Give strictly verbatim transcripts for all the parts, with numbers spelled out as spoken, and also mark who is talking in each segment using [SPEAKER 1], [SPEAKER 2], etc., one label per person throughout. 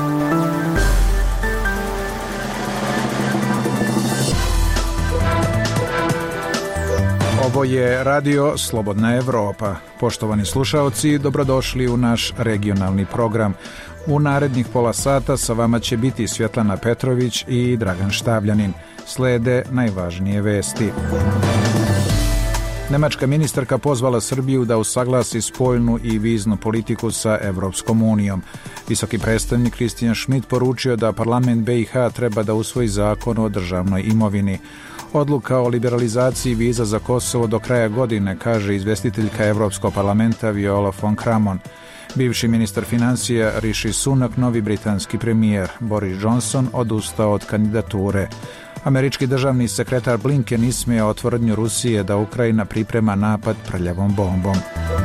[SPEAKER 1] Ovo je radio Slobodna Evropa. Poštovani slušaoci, dobrodošli u naš regionalni program. U narednih pola sata sa vama će biti Svjetlana Petrović i Dragan Štavljanin. Slede najvažnije vesti. Nemačka ministarka pozvala Srbiju da usaglasi spoljnu i viznu politiku sa Evropskom unijom. Visoki predstavnik Kristijan Šmit poručio da parlament B i H treba da usvoji zakon o državnoj imovini. Odluka o liberalizaciji viza za Kosovo do kraja godine, kaže izvestiteljka Evropskog parlamenta Viola von Kramon. Bivši ministar financija Rishi Sunak, novi britanski premijer Boris Johnson odustao od kandidature. Američki državni sekretar Blinken ismijao tvrdnju Rusije da Ukrajina priprema napad prljavom bombom.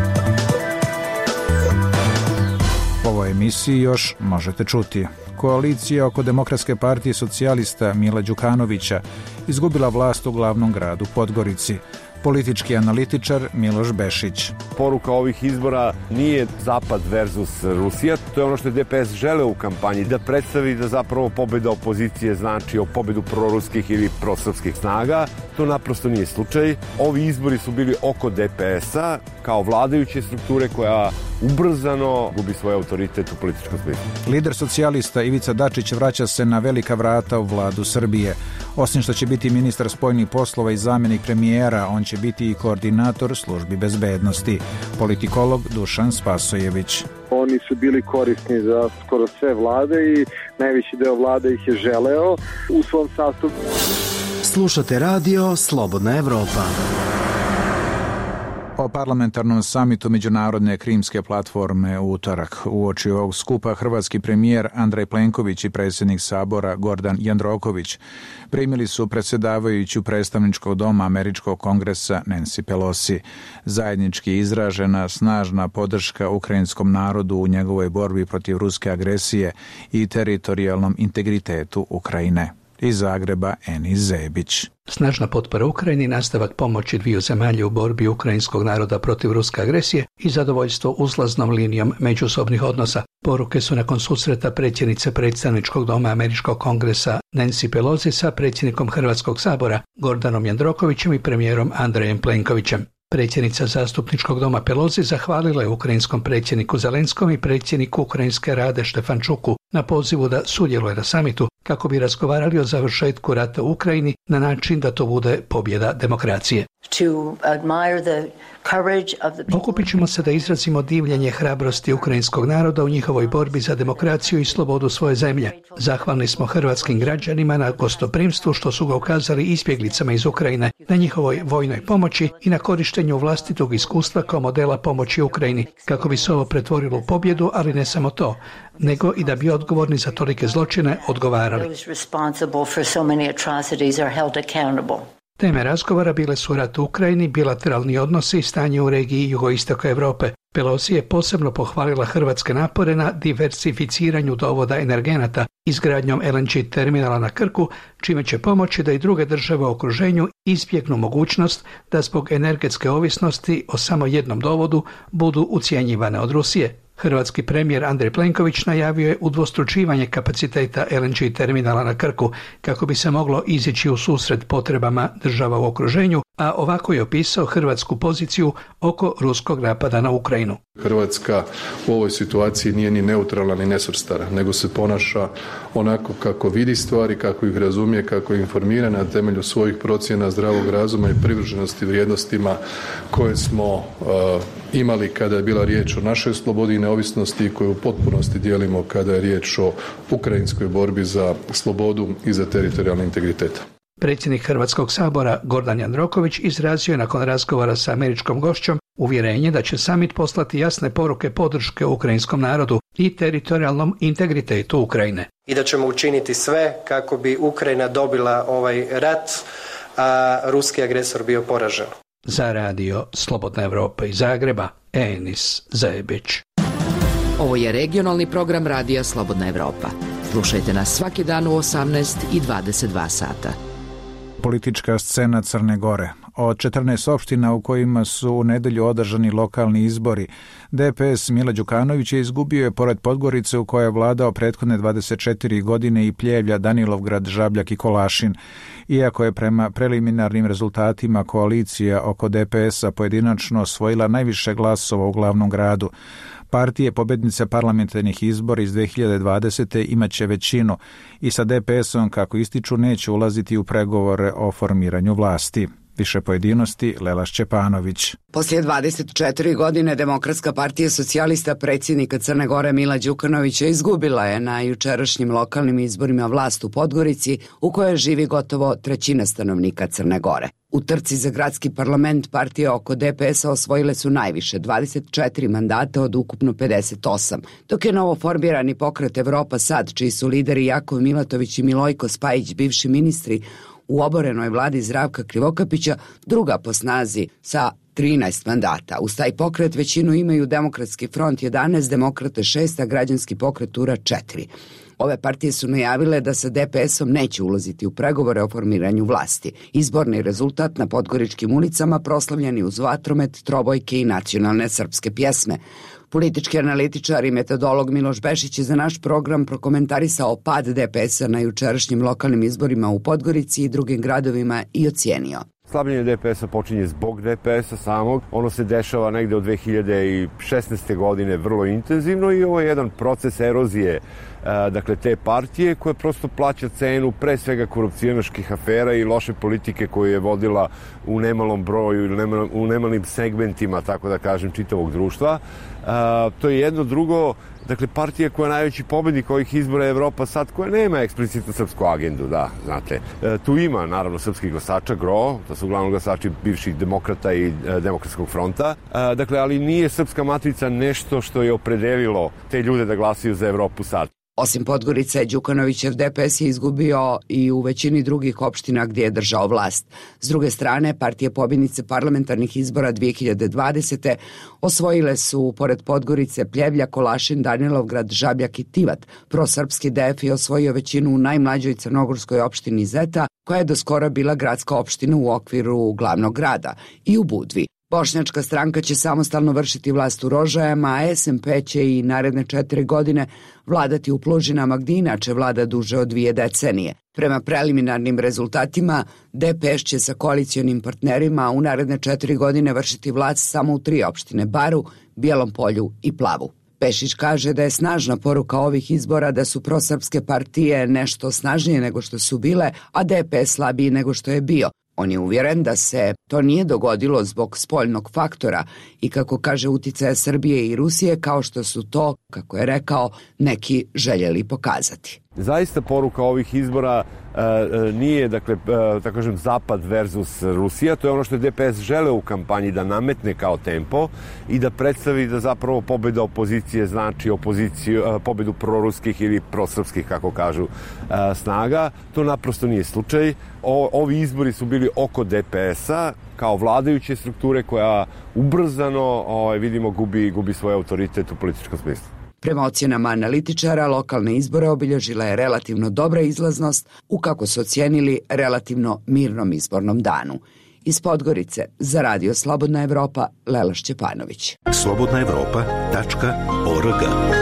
[SPEAKER 1] U ovoj emisiji još možete čuti. Koalicija oko Demokratske partije socijalista Mila Đukanovića izgubila vlast u glavnom gradu Podgorici. Politički analitičar Miloš Bešić.
[SPEAKER 2] Poruka ovih izbora nije Zapad versus Rusija. To je ono što je D P S želeo u kampanji, da predstavi da zapravo pobjeda opozicije znači o pobjedu proruskih ili prosrpskih snaga. To naprosto nije slučaj. Ovi izbori su bili oko D P S-a kao vladajuće strukture koja ubrzano gubi svoj autoritet u političkom smislu.
[SPEAKER 1] Lider socijalista Ivica Dačić vraća se na velika vrata u vladu Srbije. Osim što će biti ministar spoljnih poslova i zamjenik premijera, on će biti i koordinator službi bezbednosti. Politikolog Dušan Spasojević.
[SPEAKER 3] Oni su bili korisni za skoro sve vlade i najveći deo vlade ih je želeo u svom sastavu.
[SPEAKER 4] Slušate radio Slobodna Evropa.
[SPEAKER 1] O parlamentarnom samitu Međunarodne krimske platforme u utorak. Uoči ovog skupa hrvatski premijer Andrej Plenković i predsjednik Sabora Gordan Jandroković primili su predsjedavajuću predstavničkog doma Američkog kongresa Nancy Pelosi. Zajednički izražena snažna podrška ukrajinskom narodu u njegovoj borbi protiv ruske agresije i teritorijalnom integritetu Ukrajine. Iz Zagreba Enis Zebić.
[SPEAKER 5] Snažna potpora Ukrajini, nastavak pomoći dviju zemalja u borbi ukrajinskog naroda protiv ruske agresije i zadovoljstvo uzlaznom linijom međusobnih odnosa. Poruke su nakon susreta predsjednice predstavničkog doma Američkog kongresa Nancy Pelosi sa predsjednikom Hrvatskog sabora Gordanom Jandrokovićem i premijerom Andrejem Plenkovićem. Predsjednica zastupničkog doma Pelosi zahvalila je ukrajinskom predsjedniku Zelenskom i predsjedniku Ukrajinske Rade Štefančuku na pozivu da sudjeluje na samitu kako bi razgovarali o završetku rata u Ukrajini na način da to bude pobjeda demokracije. Okupit ćemo se da izrazimo divljenje hrabrosti ukrajinskog naroda u njihovoj borbi za demokraciju i slobodu svoje zemlje. Zahvalni smo hrvatskim građanima na gostoprimstvu što su ga ukazali izbjeglicama iz Ukrajine, na njihovoj vojnoj pomoći i na korištenju vlastitog iskustva kao modela pomoći Ukrajini, kako bi se ovo pretvorilo u pobjedu, ali ne samo to, nego i da bi odgovorni za tolike zločine odgovarali. Teme razgovora bile su rat u Ukrajini, bilateralni odnosi i stanje u regiji jugoistoka Europe. Pelosi je posebno pohvalila hrvatske napore na diversificiranju dovoda energenata, izgradnjom L N G terminala na Krku, čime će pomoći da i druge države u okruženju izbjegnu mogućnost da zbog energetske ovisnosti o samo jednom dovodu budu ucjenjivane od Rusije. Hrvatski premijer Andrej Plenković najavio je udvostručivanje kapaciteta L N G terminala na Krku kako bi se moglo izići u susret potrebama država u okruženju, a ovako je opisao hrvatsku poziciju oko ruskog napada na Ukrajinu.
[SPEAKER 6] Hrvatska u ovoj situaciji nije ni neutralna ni nesvrstana, nego se ponaša onako kako vidi stvari, kako ih razumije, kako je informirana na temelju svojih procjena zdravog razuma i privrženosti vrijednostima koje smo uh, imali kada je bila riječ o našoj slobodi i neovisnosti i koju u potpunosti dijelimo kada je riječ o ukrajinskoj borbi za slobodu i za teritorijalni integritet.
[SPEAKER 5] Predsjednik Hrvatskog sabora Gordan Jandroković izrazio je nakon razgovora sa američkom gošćom uvjerenje da će samit poslati jasne poruke podrške ukrajinskom narodu i teritorijalnom integritetu Ukrajine.
[SPEAKER 7] I da ćemo učiniti sve kako bi Ukrajina dobila ovaj rat, a ruski agresor bio poražen.
[SPEAKER 5] Za radio Slobodna Evropa iz Zagreba, Enis Zebić.
[SPEAKER 8] Ovo je regionalni program radija Slobodna Evropa. Slušajte nas svaki dan u osamnaest i dvadeset dva sata.
[SPEAKER 1] Politička scena Crne Gore. Od četrnaest opština u kojima su u nedelju održani lokalni izbori, D P S Mila Đukanovića izgubio je pored Podgorice u kojoj je vladao prethodne dvadeset četiri godine i Pljevlja, Danilovgrad, Žabljak i Kolašin. Iako je prema preliminarnim rezultatima koalicija oko D P S-a pojedinačno osvojila najviše glasova u glavnom gradu, partije pobednice parlamentarnih izbora iz dve hiljade dvadesete imaće većinu i sa D P S-om, kako ističu, neće ulaziti u pregovore o formiranju vlasti. Više pojedinosti, Lela Šćepanović.
[SPEAKER 9] Poslije dvadeset četiri godine Demokratska partija socijalista predsjednika Crne Gore Mila Đukanovića izgubila je na jučerašnjim lokalnim izborima vlast u Podgorici, u kojoj živi gotovo trećina stanovnika Crne Gore. U trci za gradski parlament partije oko D P S-a osvojile su najviše, dvadeset četiri mandata od ukupno pedeset osam, dok je novoformirani pokret Evropa Sad, čiji su lideri Jakov Milatović i Milojko Spajić, bivši ministri u oborenoj vladi Zdravka Krivokapića, druga po snazi sa trinaest mandata. Uz taj pokret većinu imaju Demokratski front jedanaest, Demokrate šest, a Građanski pokret Tura četiri. Ove partije su najavile da sa D P S-om neće ulaziti u pregovore o formiranju vlasti. Izborni rezultat na podgoričkim ulicama proslavljeni uz vatromet, trobojke i nacionalne srpske pjesme. Politički analitičar i metodolog Miloš Bešić je za naš program prokomentarisao pad D P S-a na jučerašnjim lokalnim izborima u Podgorici i drugim gradovima i ocijenio.
[SPEAKER 2] Slabljenje D P S-a počinje zbog D P S-a samog. Ono se dešava negde od dve hiljade šesnaeste. godine vrlo intenzivno i ovo je jedan proces erozije dakle te partije koja prosto plaća cenu pre svega korupcionaških afera i loše politike koju je vodila u nemalom broju ili u nemalim segmentima, tako da kažem, čitavog društva. To je jedno. Drugo, dakle, partija koja je najveći pobednik ovih izbora je Evropa Sad, koja nema eksplicitnu srpsku agendu, da, znate. E, tu ima, naravno, srpskih glasača, gro, to su uglavnom glasači bivših demokrata i e, Demokratskog fronta. E, dakle, ali nije srpska matrica nešto što je opredelilo te ljude da glasaju za Evropu Sad.
[SPEAKER 9] Osim Podgorice, Đukanovićev D P S je izgubio i u većini drugih opština gdje je držao vlast. S druge strane, partije pobjednice parlamentarnih izbora dve hiljade dvadesete. osvojile su, pored Podgorice, Pljevlja, Kolašin, Danilovgrad, Žabljak i Tivat. Prosrpski D F je osvojio većinu u najmlađoj crnogorskoj opštini Zeta, koja je doskora bila gradska opština u okviru glavnog grada, i u Budvi. Bošnjačka stranka će samostalno vršiti vlast u Rožajama, a S M P će i naredne četiri godine vladati u Plužinama, gdje inače vlada duže od dvije decenije. Prema preliminarnim rezultatima, D P S će sa koalicionim partnerima u naredne četiri godine vršiti vlast samo u tri opštine: Baru, Bijelom Polju i Plavu. Pešić kaže da je snažna poruka ovih izbora da su prosrpske partije nešto snažnije nego što su bile, a D P S slabiji nego što je bio. On je uvjeren da se to nije dogodilo zbog spoljnog faktora i, kako kaže, uticaja Srbije i Rusije, kao što su to, kako je rekao, neki željeli pokazati.
[SPEAKER 2] Zaista poruka ovih izbora e, nije, dakle, e, tako kažem, Zapad versus Rusija. To je ono što je D P S želeo u kampanji da nametne kao tempo i da predstavi da zapravo pobjeda opozicije znači opoziciju, e, pobjedu proruskih ili prosrpskih, kako kažu, e, snaga. To naprosto nije slučaj. O, ovi izbori su bili oko D P S-a kao vladajuće strukture koja ubrzano, o, vidimo, gubi, gubi svoj autoritet u političkom smislu.
[SPEAKER 9] Prema ocjenama analitičara, lokalne izbore obilježila je relativno dobra izlaznost u, kako su ocijenili, relativno mirnom izbornom danu. Iz Podgorice za Radio Slobodna Evropa, Lela Šćepanović.
[SPEAKER 10] slobodna evropa tačka org.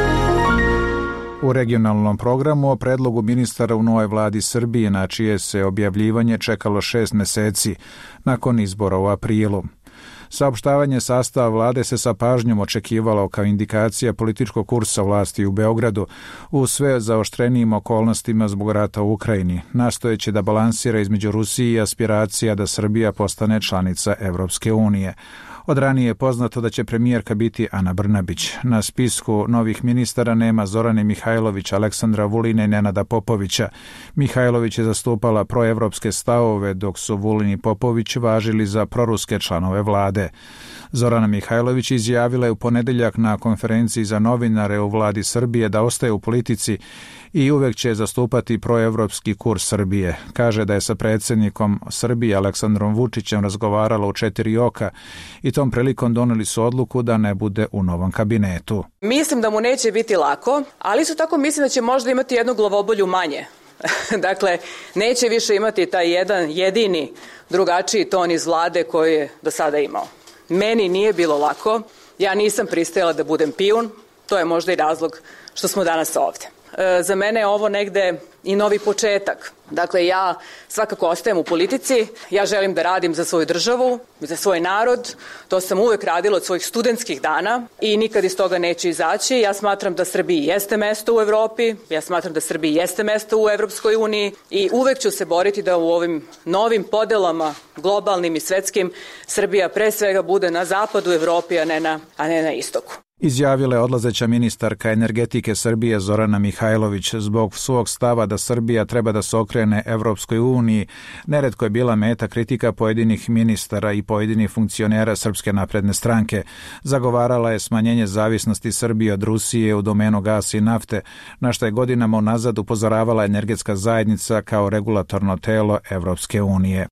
[SPEAKER 1] U regionalnom programu o predlogu ministara u novoj vladi Srbije, na čije se objavljivanje čekalo šest meseci nakon izbora u aprilu. Saopštavanje sastava vlade se sa pažnjom očekivalo kao indikacija političkog kursa vlasti u Beogradu u sve zaoštrenijim okolnostima zbog rata u Ukrajini, nastojeći da balansira između Rusije i aspiracija da Srbija postane članica Evropske unije. Od ranije je poznato da će premijerka biti Ana Brnabić. Na spisku novih ministara nema Zorane Mihajlović, Aleksandra Vulina i Nenada Popovića. Mihajlović je zastupala proevropske stavove, dok su Vulin i Popović važili za proruske članove vlade. Zorana Mihajlović izjavila je u ponedeljak na konferenciji za novinare u vladi Srbije da ostaje u politici i uvek će zastupati proevropski kurs Srbije. Kaže da je sa predsjednikom Srbije Aleksandrom Vučićem razgovarala u četiri oka i tom prilikom doneli su odluku da ne bude u novom kabinetu.
[SPEAKER 11] Mislim da mu neće biti lako, ali isto tako mislim da će možda imati jednu glavobolju manje Dakle, neće više imati taj jedan jedini drugačiji ton iz vlade koji je do sada imao. Meni nije bilo lako, ja nisam pristajala da budem pijun, to je možda i razlog što smo danas ovde. E, za mene je ovo negde i novi početak. Dakle, ja svakako ostajem u politici, ja želim da radim za svoju državu, za svoj narod, to sam uvek radila od svojih studentskih dana i nikad iz toga neću izaći. Ja smatram da Srbiji jeste mesto u Evropi, ja smatram da Srbiji jeste mesto u Evropskoj uniji i uvek ću se boriti da u ovim novim podelama, globalnim i svetskim, Srbija pre svega bude na zapadu Evropi, a ne na, a ne na istoku.
[SPEAKER 1] Izjavila je odlazeća ministarka energetike Srbije Zorana Mihajlović. Zbog svog stava da Srbija treba da se okrene Evropskoj uniji, neretko je bila meta kritika pojedinih ministara i pojedinih funkcionera Srpske napredne stranke. Zagovarala je smanjenje zavisnosti Srbije od Rusije u domenu gasa i nafte, na što je godinama unazad upozoravala energetska zajednica kao regulatorno telo Evropske unije.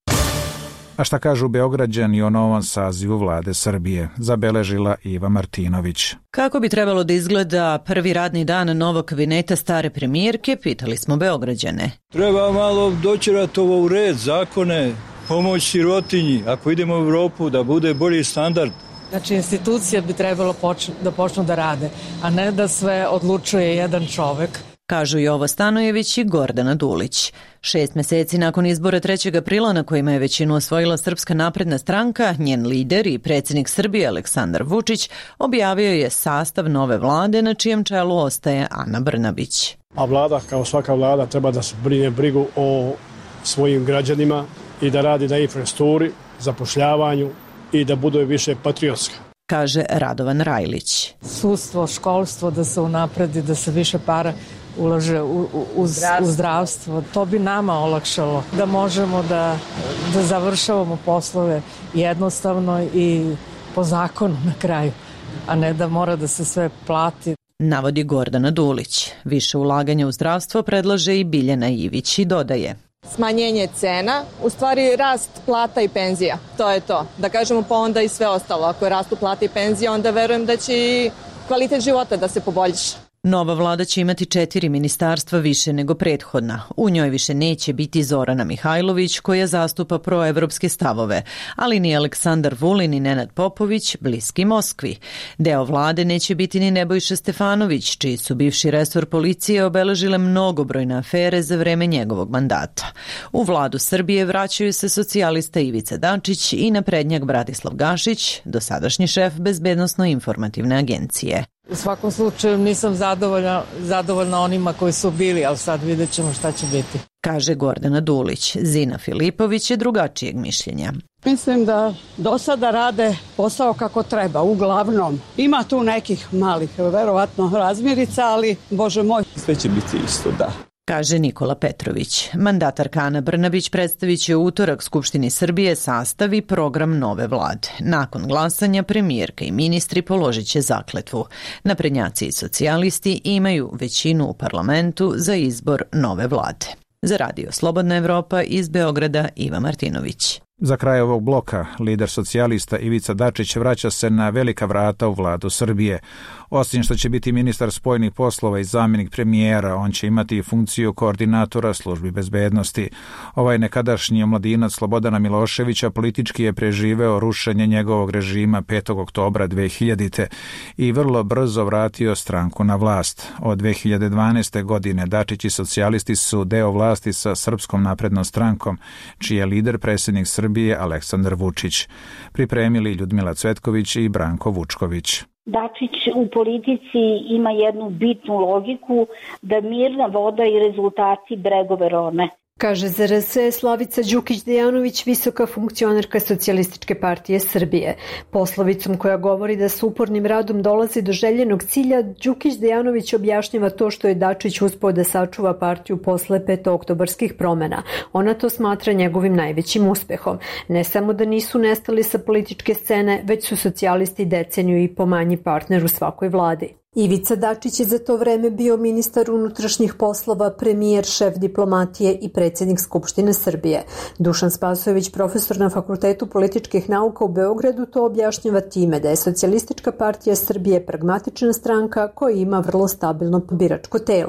[SPEAKER 1] A šta kažu Beograđani o novom sazivu vlade Srbije, zabeležila Iva Martinović.
[SPEAKER 12] Kako bi trebalo da izgleda prvi radni dan novog kabineta stare premijerke, pitali smo Beograđane.
[SPEAKER 13] Treba malo doćerati ovo u red, zakone, pomoć sirotinji, ako idemo u Evropu da bude bolji standard.
[SPEAKER 14] Znači, institucije bi trebalo počnu, da počnu da rade, a ne da sve odlučuje jedan čovek.
[SPEAKER 12] Kažu Jovo Stanojević i Gordana Dulić. Šest meseci nakon izbora trećeg aprila na kojima je većinu osvojila Srpska napredna stranka, njen lider i predsjednik Srbije Aleksandar Vučić objavio je sastav nove vlade na čijem čelu ostaje Ana Brnabić.
[SPEAKER 15] A vlada, kao svaka vlada, treba da se brine brigu o svojim građanima i da radi na infrastrukturi, zapošljavanju i da bude više patriotska,
[SPEAKER 12] kaže Radovan Rajlić.
[SPEAKER 14] Sudstvo, školstvo da se unapredi, da se više para ulaže u, u, u, u zdravstvo. To bi nama olakšalo da možemo da, da završavamo poslove jednostavno i po zakonu na kraju, a ne da mora da se sve plati.
[SPEAKER 12] Navodi Gordana Dulić. Više ulaganja u zdravstvo predlaže i Biljana Ivić i dodaje.
[SPEAKER 16] Smanjenje cena, u stvari rast plata i penzija. To je to. Da kažemo pa onda i sve ostalo. Ako rastu plata i penzija, onda verujem da će i kvalitet života da se poboljša.
[SPEAKER 12] Nova vlada će imati četiri ministarstva više nego prethodna. U njoj više neće biti Zorana Mihajlović koja zastupa proevropske stavove, ali ni Aleksandar Vulin ni Nenad Popović bliski Moskvi. Deo vlade neće biti ni Nebojša Stefanović, čiji su bivši resor policije obeležile mnogobrojne afere za vreme njegovog mandata. U vladu Srbije vraćaju se socijalista Ivica Dačić i naprednjak Bratislav Gašić, dosadašnji šef Bezbednosno-informativne agencije.
[SPEAKER 14] U svakom slučaju nisam zadovoljna, zadovoljna onima koji su bili, ali sad vidjet ćemo šta će biti.
[SPEAKER 12] Kaže Gordana Dulić. Zina Filipović je drugačijeg mišljenja.
[SPEAKER 17] Mislim da do sada rade posao kako treba, uglavnom. Ima tu nekih malih, verovatno, razmirica, ali, Bože moj.
[SPEAKER 18] Sve će biti isto, da.
[SPEAKER 12] Kaže Nikola Petrović. Mandatarka Ana Brnabić predstavit će u utorak Skupštini Srbije sastav i program nove vlade. Nakon glasanja premijerka i ministri položit će zakletvu. Naprednjaci i socijalisti imaju većinu u parlamentu za izbor nove vlade. Za Radio Slobodna Evropa iz Beograda Iva Martinović.
[SPEAKER 1] Za kraj ovog bloka, lider socijalista Ivica Dačić vraća se na velika vrata u vladu Srbije. Osim što će biti ministar spoljnih poslova i zamjenik premijera, on će imati i funkciju koordinatora službi bezbednosti. Ovaj nekadašnji omladinac Slobodana Miloševića politički je preživeo rušenje njegovog režima petog oktobra dve hiljadite. i vrlo brzo vratio stranku na vlast. Od dve hiljade dvanaeste. godine Dačić i socijalisti su deo vlasti sa Srpskom naprednom strankom, čiji je lider predsjednik Srbije Aleksandar Vučić. Pripremili Ljudmila Cvetković i Branko Vučković.
[SPEAKER 19] Dačić u politici ima jednu bitnu logiku da mirna voda i rezultati bregove rone.
[SPEAKER 20] Kaže za R S Slavica Đukić-Dejanović, visoka funkcionerka Socijalističke partije Srbije. Poslovicom koja govori da s upornim radom dolazi do željenog cilja, Đukić-Dejanović objašnjava to što je Dačić uspeo da sačuva partiju posle petooktobarskih promena. Ona to smatra njegovim najvećim uspehom. Ne samo da nisu nestali sa političke scene, već su socijalisti deceniju i po manji partner u svakoj vladi. Ivica Dačić je za to vreme bio ministar unutrašnjih poslova, premijer, šef diplomatije i predsjednik Skupštine Srbije. Dušan Spasojević, profesor na Fakultetu političkih nauka u Beogradu, to objašnjava time da je Socijalistička partija Srbije pragmatična stranka koja ima vrlo stabilno biračko telo.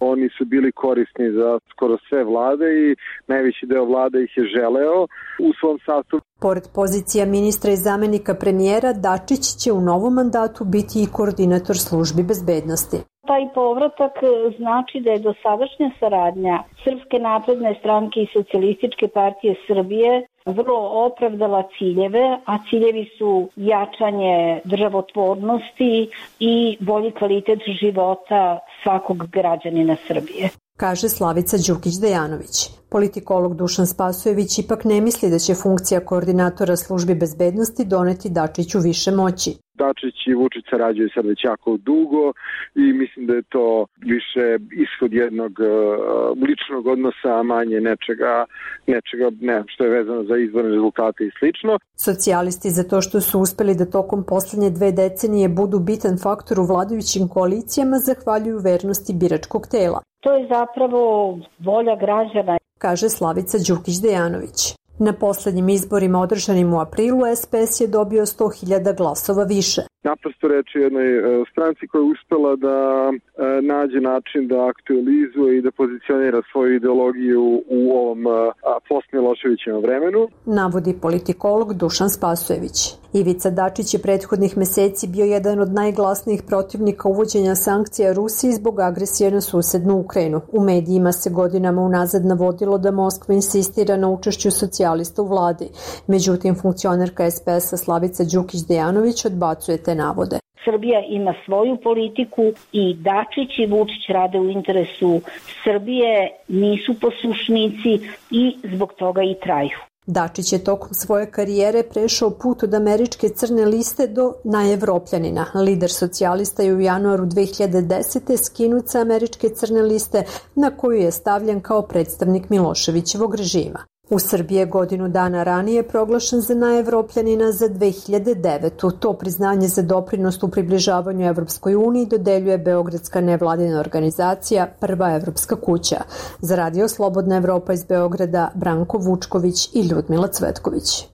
[SPEAKER 3] Oni su bili korisni za skoro sve vlade i najveći deo vlade ih je želeo u svom sastavu.
[SPEAKER 20] Pored pozicija ministra i zamenika premijera, Dačić će u novom mandatu biti i koordinator službi bezbednosti.
[SPEAKER 19] Taj povratak znači da je dosadašnja saradnja Srpske napredne stranke i Socijalističke partije Srbije vrlo opravdala ciljeve, a ciljevi su jačanje državotvornosti i bolji kvalitet života svakog građanina Srbije,
[SPEAKER 20] kaže Slavica Đukić-Dejanović. Politikolog Dušan Spasojević ipak ne misli da će funkcija koordinatora službi bezbednosti doneti Dačiću više moći.
[SPEAKER 3] Dačić i Vučić sarađuju sad već jako dugo i mislim da je to više ishod jednog uh, ličnog odnosa, a manje nečega, nečega ne, što je vezano za izborne rezultate i slično.
[SPEAKER 20] Socijalisti za to što su uspeli da tokom poslednje dve decenije budu bitan faktor u vladajućim koalicijama zahvaljuju vernosti biračkog tela.
[SPEAKER 19] To je zapravo volja građana,
[SPEAKER 20] kaže Slavica Đukić-Dejanović. Na poslednjim izborima održanim u aprilu S P S je dobio sto hiljada glasova više.
[SPEAKER 3] Naprosto reći jednoj stranci koja je uspela da nađe način da aktualizuje i da pozicionira svoju ideologiju u ovom post-Miloševićevom vremenu,
[SPEAKER 20] navodi politikolog Dušan Spasojević. Ivica Dačić je prethodnih meseci bio jedan od najglasnijih protivnika uvođenja sankcija Rusiji zbog agresije na susednu Ukrajinu. U medijima se godinama unazad navodilo da Moskva insistira na učešću socijalista u vladi. Međutim, funkcionerka S P S-a Slavica Đukić-Dejanović odbacuje te navode.
[SPEAKER 19] Srbija ima svoju politiku i Dačić i Vučić rade u interesu Srbije, nisu poslušnici i zbog toga i traju.
[SPEAKER 20] Dačić je tokom svoje karijere prešao put od američke crne liste do najevropljanina. Lider socijalista je u januaru dve hiljade desete skinut sa američke crne liste na koju je stavljen kao predstavnik Miloševićevog režima. U Srbiji je godinu dana ranije proglašen za najevropljanina za dve hiljade devetu. To priznanje za doprinos u približavanju Evropskoj uniji dodeljuje beogradska nevladina organizacija Prva evropska kuća. Za Radio Slobodna Evropa iz Beograda Branko Vučković i Ljudmila Cvetković.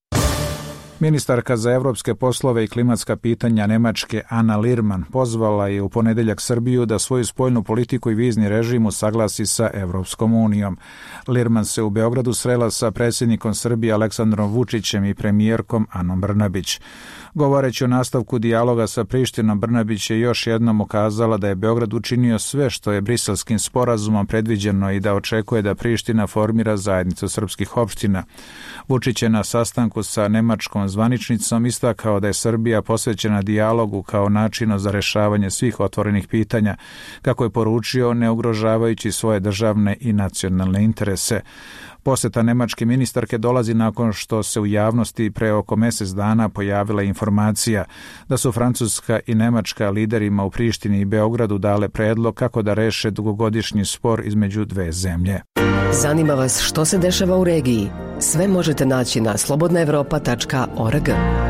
[SPEAKER 1] Ministarka za evropske poslove i klimatska pitanja Nemačke Ana Lirman pozvala je u ponedeljak Srbiju da svoju spoljnu politiku i vizni režim usaglasi sa Evropskom unijom. Lirman se u Beogradu srela sa predsjednikom Srbije Aleksandrom Vučićem i premijerkom Anom Brnabić. Govoreći o nastavku dijaloga sa Prištinom, Brnabić je još jednom ukazala da je Beograd učinio sve što je Briselskim sporazumom predviđeno i da očekuje da Priština formira zajednicu srpskih opština. Vučić je na sastanku sa nemačkom zvaničnicom istakao da je Srbija posvećena dijalogu kao načinu za rešavanje svih otvorenih pitanja, kako je poručio, ne ugrožavajući svoje državne i nacionalne interese. Poseta nemačke ministarke dolazi nakon što se u javnosti pre oko mjesec dana pojavila informacija da su Francuska i Nemačka liderima u Prištini i Beogradu dale predlog kako da reše dugogodišnji spor između dve zemlje.
[SPEAKER 18] Zanima vas što se dešava u regiji? Sve možete naći na slobodna evropa tačka org.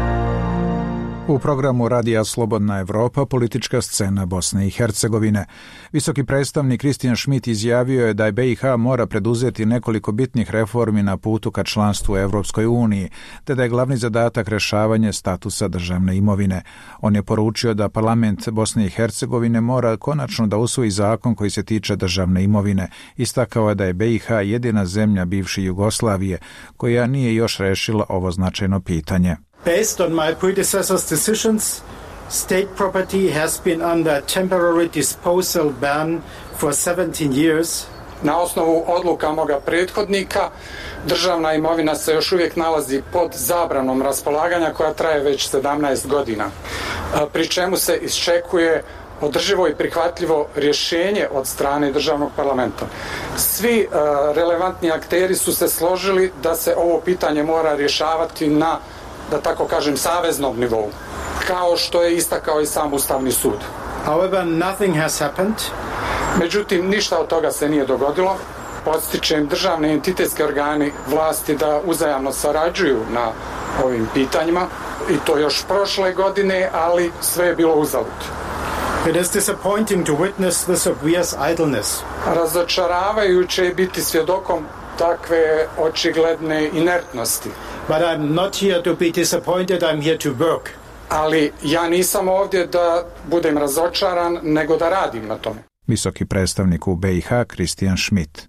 [SPEAKER 1] U programu Radija Slobodna Evropa politička scena Bosne i Hercegovine. Visoki predstavnik Kristijan Šmit izjavio je da je B i H mora preduzeti nekoliko bitnih reformi na putu ka članstvu u Evropskoj uniji, te da je glavni zadatak rešavanje statusa državne imovine. On je poručio da parlament Bosne i Hercegovine mora konačno da usvoji zakon koji se tiče državne imovine. Istakao je da je B i H jedina zemlja bivše Jugoslavije koja nije još rešila ovo značajno pitanje.
[SPEAKER 21] Based on my predecessor's decisions, state property has been under temporary disposal ban for seventeen years.
[SPEAKER 22] Na osnovu odluka moga prethodnika, državna imovina se još uvijek nalazi pod zabranom raspolaganja koja traje već sedamnaest godina, pri čemu se iščekuje održivo i prihvatljivo rješenje od strane državnog parlamenta. Svi uh, relevantni akteri su se složili da se ovo pitanje mora rješavati na, da tako kažem, saveznom nivou, kao što je istakao i sam Ustavni sud.
[SPEAKER 21] However, nothing has happened.
[SPEAKER 22] Međutim, ništa od toga se nije dogodilo. Podstičem državne entitetske organi vlasti da uzajamno sarađuju na ovim pitanjima, i to još prošle godine, ali sve je bilo uzalud.
[SPEAKER 21] It is disappointing to witness this obvious idleness.
[SPEAKER 22] Razočaravajuće je biti svjedokom takve očigledne inertnosti.
[SPEAKER 21] But I'm not here to be disappointed, I'm here to work.
[SPEAKER 22] Ali ja nisam ovdje da budem razočaran, nego da radim na tome.
[SPEAKER 1] visoki predstavnik u B i H Christian Schmidt.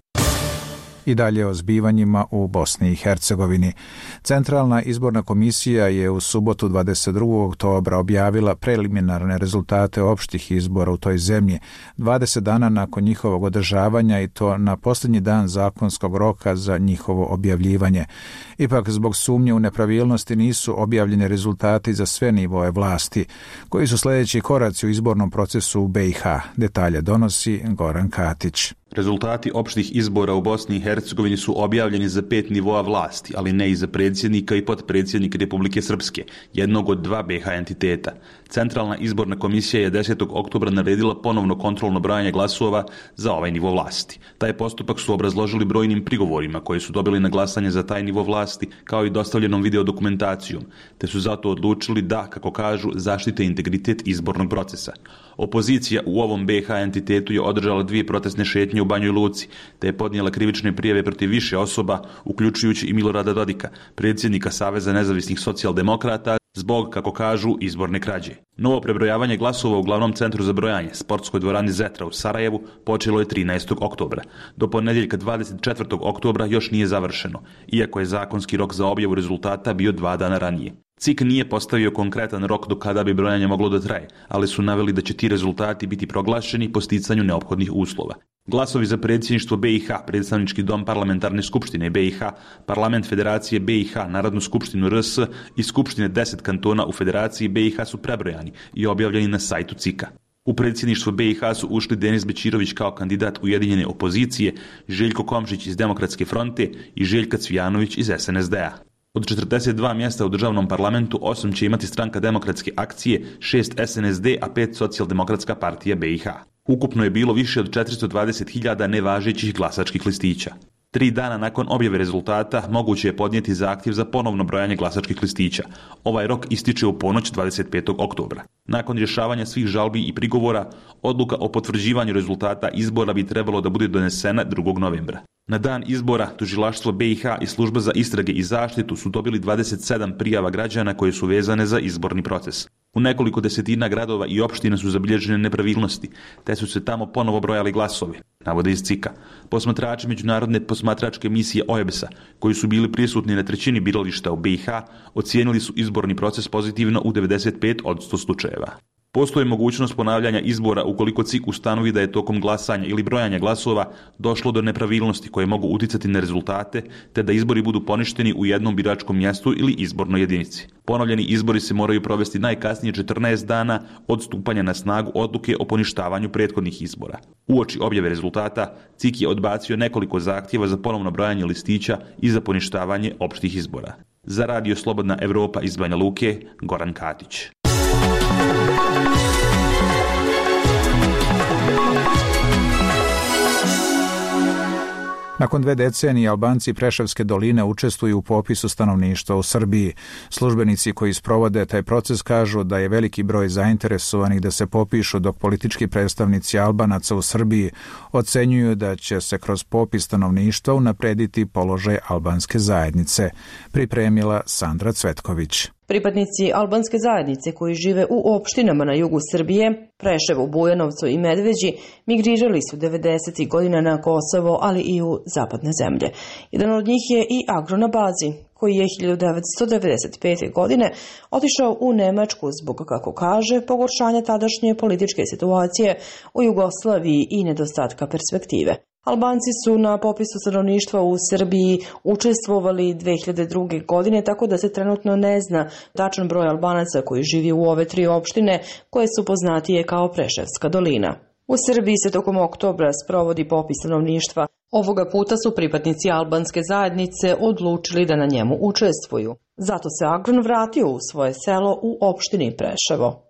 [SPEAKER 1] I dalje o zbivanjima u Bosni i Hercegovini. Centralna izborna komisija je u subotu dvadeset drugog oktobra objavila preliminarne rezultate opštih izbora u toj zemlji, dvadeset dana nakon njihovog održavanja i to na posljednji dan zakonskog roka za njihovo objavljivanje. Ipak, zbog sumnje u nepravilnosti nisu objavljeni rezultati za sve nivoe vlasti. Koji su sljedeći koraci u izbornom procesu u B i H? Detalje donosi Goran Katić.
[SPEAKER 4] Rezultati opštih izbora u Bosni i Hercegovini su objavljeni za pet nivoa vlasti, ali ne i za predsjednika i potpredsjednika Republike Srpske, jednog od dva B i H entiteta. Centralna izborna komisija je desetog oktobra naredila ponovno kontrolno brojanje glasova za ovaj nivo vlasti. Taj postupak su obrazložili brojnim prigovorima koje su dobili na glasanje za taj nivo vlasti, kao i dostavljenom videodokumentacijom, te su zato odlučili da, kako kažu, zaštite integritet izbornog procesa. Opozicija u ovom B i H entitetu je održala dvije protestne šetnje u Banjoj Luci, te je podnijela krivične prijave protiv više osoba, uključujući i Milorada Dodika, predsjednika Saveza nezavisnih socijaldemokrata, zbog, kako kažu, izborne krađe. Novo prebrojavanje glasova u glavnom centru za brojanje, sportskoj dvorani Zetra u Sarajevu, počelo je trinaestog oktobra. Do ponedjeljka dvadeset četvrtog oktobra još nije završeno, iako je zakonski rok za objavu rezultata bio dva dana ranije. C I K nije postavio konkretan rok do kada bi brojanje moglo da traje, ali su naveli da će ti rezultati biti proglašeni po sticanju neophodnih uslova. Glasovi za predsjedništvo B i H, predstavnički dom parlamentarne skupštine B i H, parlament Federacije B i H, Narodnu skupštinu R S i skupštine deset kantona u Federaciji B i H su prebrojani i objavljeni na sajtu C I K-a. U predsjedništvo B i H su ušli Denis Bećirović kao kandidat Ujedinjene opozicije, Željko Komšić iz Demokratske fronte i Željka Cvijanović iz S N S D-a. Od četrdeset dva mjesta u državnom parlamentu, osam će imati stranka Demokratske akcije, šest S N S D, a pet Socijaldemokratska partija B i H. Ukupno je bilo više od četiristo dvadeset hiljada nevažećih glasačkih listića. Tri dana nakon objave rezultata moguće je podnijeti zahtjev za ponovno brojanje glasačkih listića. Ovaj rok ističe u ponoć dvadeset petog oktobra. Nakon rješavanja svih žalbi i prigovora, odluka o potvrđivanju rezultata izbora bi trebalo da bude donesena drugog novembra. Na dan izbora tužilaštvo B i H i služba za istrage i zaštitu su dobili dvadeset sedam prijava građana koje su vezane za izborni proces. U nekoliko desetina gradova i opština su zabilježene nepravilnosti, te su se tamo ponovo brojali glasovi, navode iz C I K-a. Posmatrači međunarodne posmatračke misije O E B S-a, koji su bili prisutni na trećini birališta u B i H, ocijenili su izborni proces pozitivno u devedeset pet posto slučajeva. Postoji mogućnost ponavljanja izbora ukoliko C I K ustanovi da je tokom glasanja ili brojanja glasova došlo do nepravilnosti koje mogu uticati na rezultate, te da izbori budu poništeni u jednom biračkom mjestu ili izbornoj jedinici. Ponovljeni izbori se moraju provesti najkasnije četrnaest dana od stupanja na snagu odluke o poništavanju prethodnih izbora. Uoči objave rezultata, C I K je odbacio nekoliko zahtjeva za ponovno brojanje listića i za poništavanje opštih izbora. Za Radio Slobodna Evropa iz Banja Luke, Goran Katić.
[SPEAKER 1] Nakon dve decenije Albanci Preševske doline učestvuju u popisu stanovništva u Srbiji. Službenici koji sprovode taj proces kažu da je veliki broj zainteresovanih da se popišu, dok politički predstavnici Albanaca u Srbiji ocenjuju da će se kroz popis stanovništva unaprediti položaj albanske zajednice. Pripremila Sandra Cvetković.
[SPEAKER 6] Pripadnici albanske zajednice koji žive u opštinama na jugu Srbije, Preševu, Bujanovcu i Medveđi, migrirali su devedesetih godina na Kosovo, ali i u zapadne zemlje. Jedan od njih je i Agro na bazi, koji je hiljadu devetsto devedeset pete. godine otišao u Nemačku zbog, kako kaže, pogoršanja tadašnje političke situacije u Jugoslaviji i nedostatka perspektive. Albanci su na popisu stanovništva u Srbiji učestvovali dve hiljade druge. godine, tako da se trenutno ne zna tačan broj Albanaca koji živi u ove tri opštine koje su poznatije kao Preševska dolina. U Srbiji se tokom oktobra sprovodi popis stanovništva. Ovoga puta su pripadnici albanske zajednice odlučili da na njemu učestvuju. Zato se Agron vratio u svoje selo u opštini Preševo.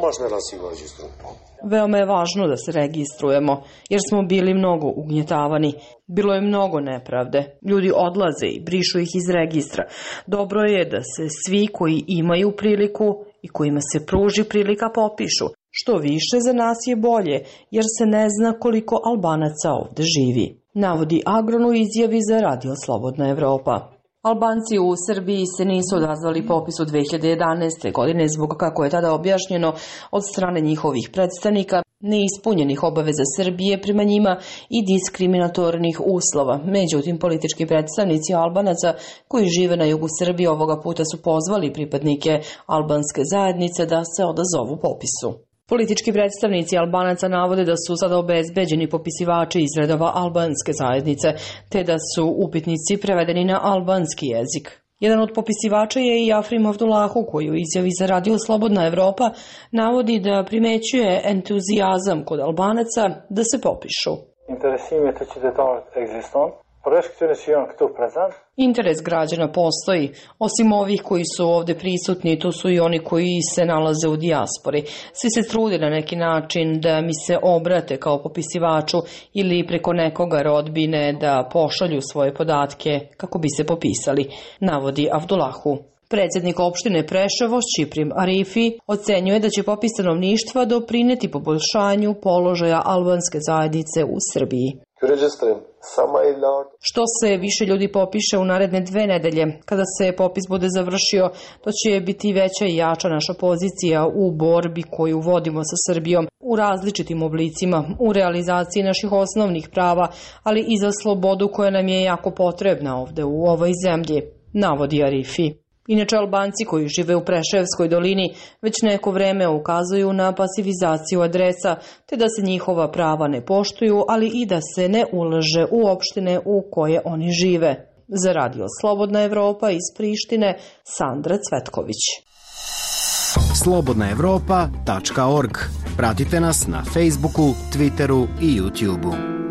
[SPEAKER 6] Veoma je važno da se registrujemo, jer smo bili mnogo ugnjetavani. Bilo je mnogo nepravde. Ljudi odlaze i brišu ih iz registra. Dobro je da se svi koji imaju priliku i kojima se pruži prilika popišu. Što više za nas je bolje, jer se ne zna koliko Albanaca ovde živi. Navodi Agron u izjavi za Radio Slobodna Evropa. Albanci u Srbiji se nisu odazvali popisu dve hiljade jedanaeste. godine zbog, kako je tada objašnjeno od strane njihovih predstavnika, neispunjenih obaveza Srbije prema njima i diskriminatornih uslova. Međutim, politički predstavnici Albanaca koji žive na jugu Srbije ovoga puta su pozvali pripadnike albanske zajednice da se odazovu popisu. Politički predstavnici Albanaca navode da su sada obezbeđeni popisivači iz redova albanske zajednice, te da su upitnici prevedeni na albanski jezik. Jedan od popisivača je i Afrim Avdulahu, koji u izjavi za Radio Slobodna Evropa navodi da primećuje entuzijazam kod Albanaca da se popišu. Interes građana postoji. Osim ovih koji su ovde prisutni, tu su i oni koji se nalaze u dijaspori. Svi se trude na neki način da mi se obrate kao popisivaču ili preko nekoga rodbine da pošalju svoje podatke kako bi se popisali, navodi Avdulahu. Predsjednik opštine Preševo, Šiprim Arifi, ocenjuje da će popis stanovništva doprineti poboljšanju položaja albanske zajednice u Srbiji. Što se više ljudi popiše u naredne dve nedelje, kada se popis bude završio, to će biti veća i jača naša pozicija u borbi koju vodimo sa Srbijom u različitim oblicima, u realizaciji naših osnovnih prava, ali i za slobodu koja nam je jako potrebna ovde u ovoj zemlji, navodi Arifi. Inače, Albanci koji žive u Preševskoj dolini već neko vreme ukazuju na pasivizaciju adresa, te da se njihova prava ne poštuju, ali i da se ne ulaže u opštine u koje oni žive. Za Radio Slobodna Evropa iz Prištine, Sandra Cvetković.
[SPEAKER 5] slobodna evropa tačka org. Pratite nas na Facebooku, Twitteru i YouTubeu.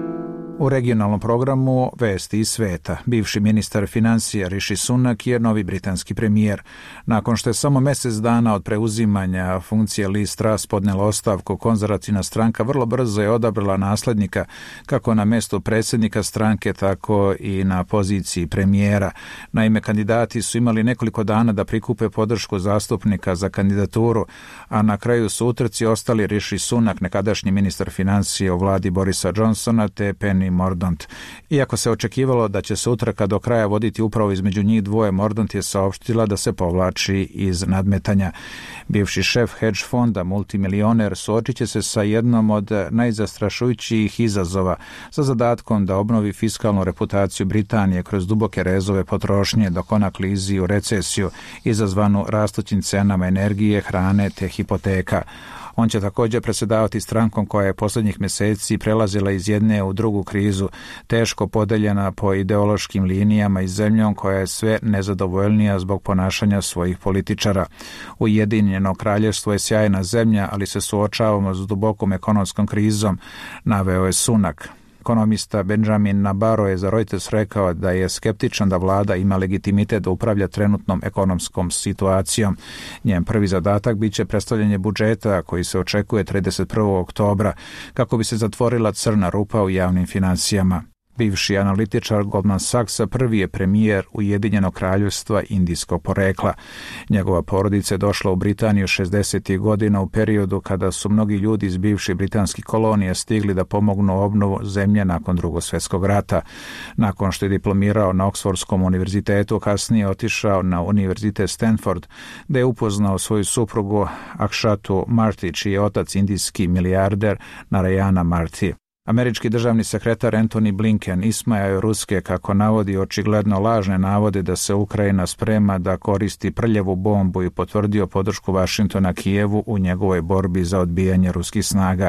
[SPEAKER 1] U regionalnom programu Vesti iz sveta, bivši ministar financija Rishi Sunak je novi britanski premijer. Nakon što je samo mjesec dana od preuzimanja funkcije Liz Truss podnela ostavku, konzervativna stranka vrlo brzo je odabrala naslednika kako na mjestu predsjednika stranke, tako i na poziciji premijera. Naime, kandidati su imali nekoliko dana da prikupe podršku zastupnika za kandidaturu, a na kraju su utrci ostali Rishi Sunak, nekadašnji ministar financija u vladi Borisa Johnsona, te Penny Mordaunt. Iako se očekivalo da će se utrka do kraja voditi upravo između njih dvoje, Mordaunt je saopštila da se povlači iz nadmetanja. Bivši šef hedge fonda, multimilioner, suočit će se sa jednom od najzastrašujućih izazova sa zadatkom da obnovi fiskalnu reputaciju Britanije kroz duboke rezove potrošnje dok ona klizi u recesiju izazvanu rastućim cenama energije, hrane te hipoteka. On će također predsjedavati strankom koja je posljednjih mjeseci prelazila iz jedne u drugu krizu, teško podeljena po ideološkim linijama i zemljom koja je sve nezadovoljnija zbog ponašanja svojih političara. Ujedinjeno kraljevstvo je sjajna zemlja, ali se suočavamo s dubokom ekonomskom krizom, naveo je Sunak. Ekonomista Benjamin Nabarro je za Reuters rekao da je skeptičan da vlada ima legitimitet da upravlja trenutnom ekonomskom situacijom. Njen prvi zadatak bit će predstavljanje budžeta koji se očekuje trideset prvog oktobra kako bi se zatvorila crna rupa u javnim financijama. Bivši analitičar Goldman Sachsa prvi je premijer Ujedinjenog kraljevstva indijskog porekla. Njegova porodica je došla u Britaniju šezdesetih godina u periodu kada su mnogi ljudi iz bivših britanskih kolonija stigli da pomognu obnovu zemlje nakon Drugog svjetskog rata. Nakon što je diplomirao na Oksfordskom univerzitetu, kasnije otišao na univerzitet Stanford, gdje je upoznao svoju suprugu Akshatu Marty, čiji je otac indijski milijarder Narayana Marty. Američki državni sekretar Antony Blinken ismajao je ruske, kako navodi, očigledno lažne navode da se Ukrajina sprema da koristi prljavu bombu i potvrdio podršku Vašingtona Kijevu u njegovoj borbi za odbijanje ruskih snaga.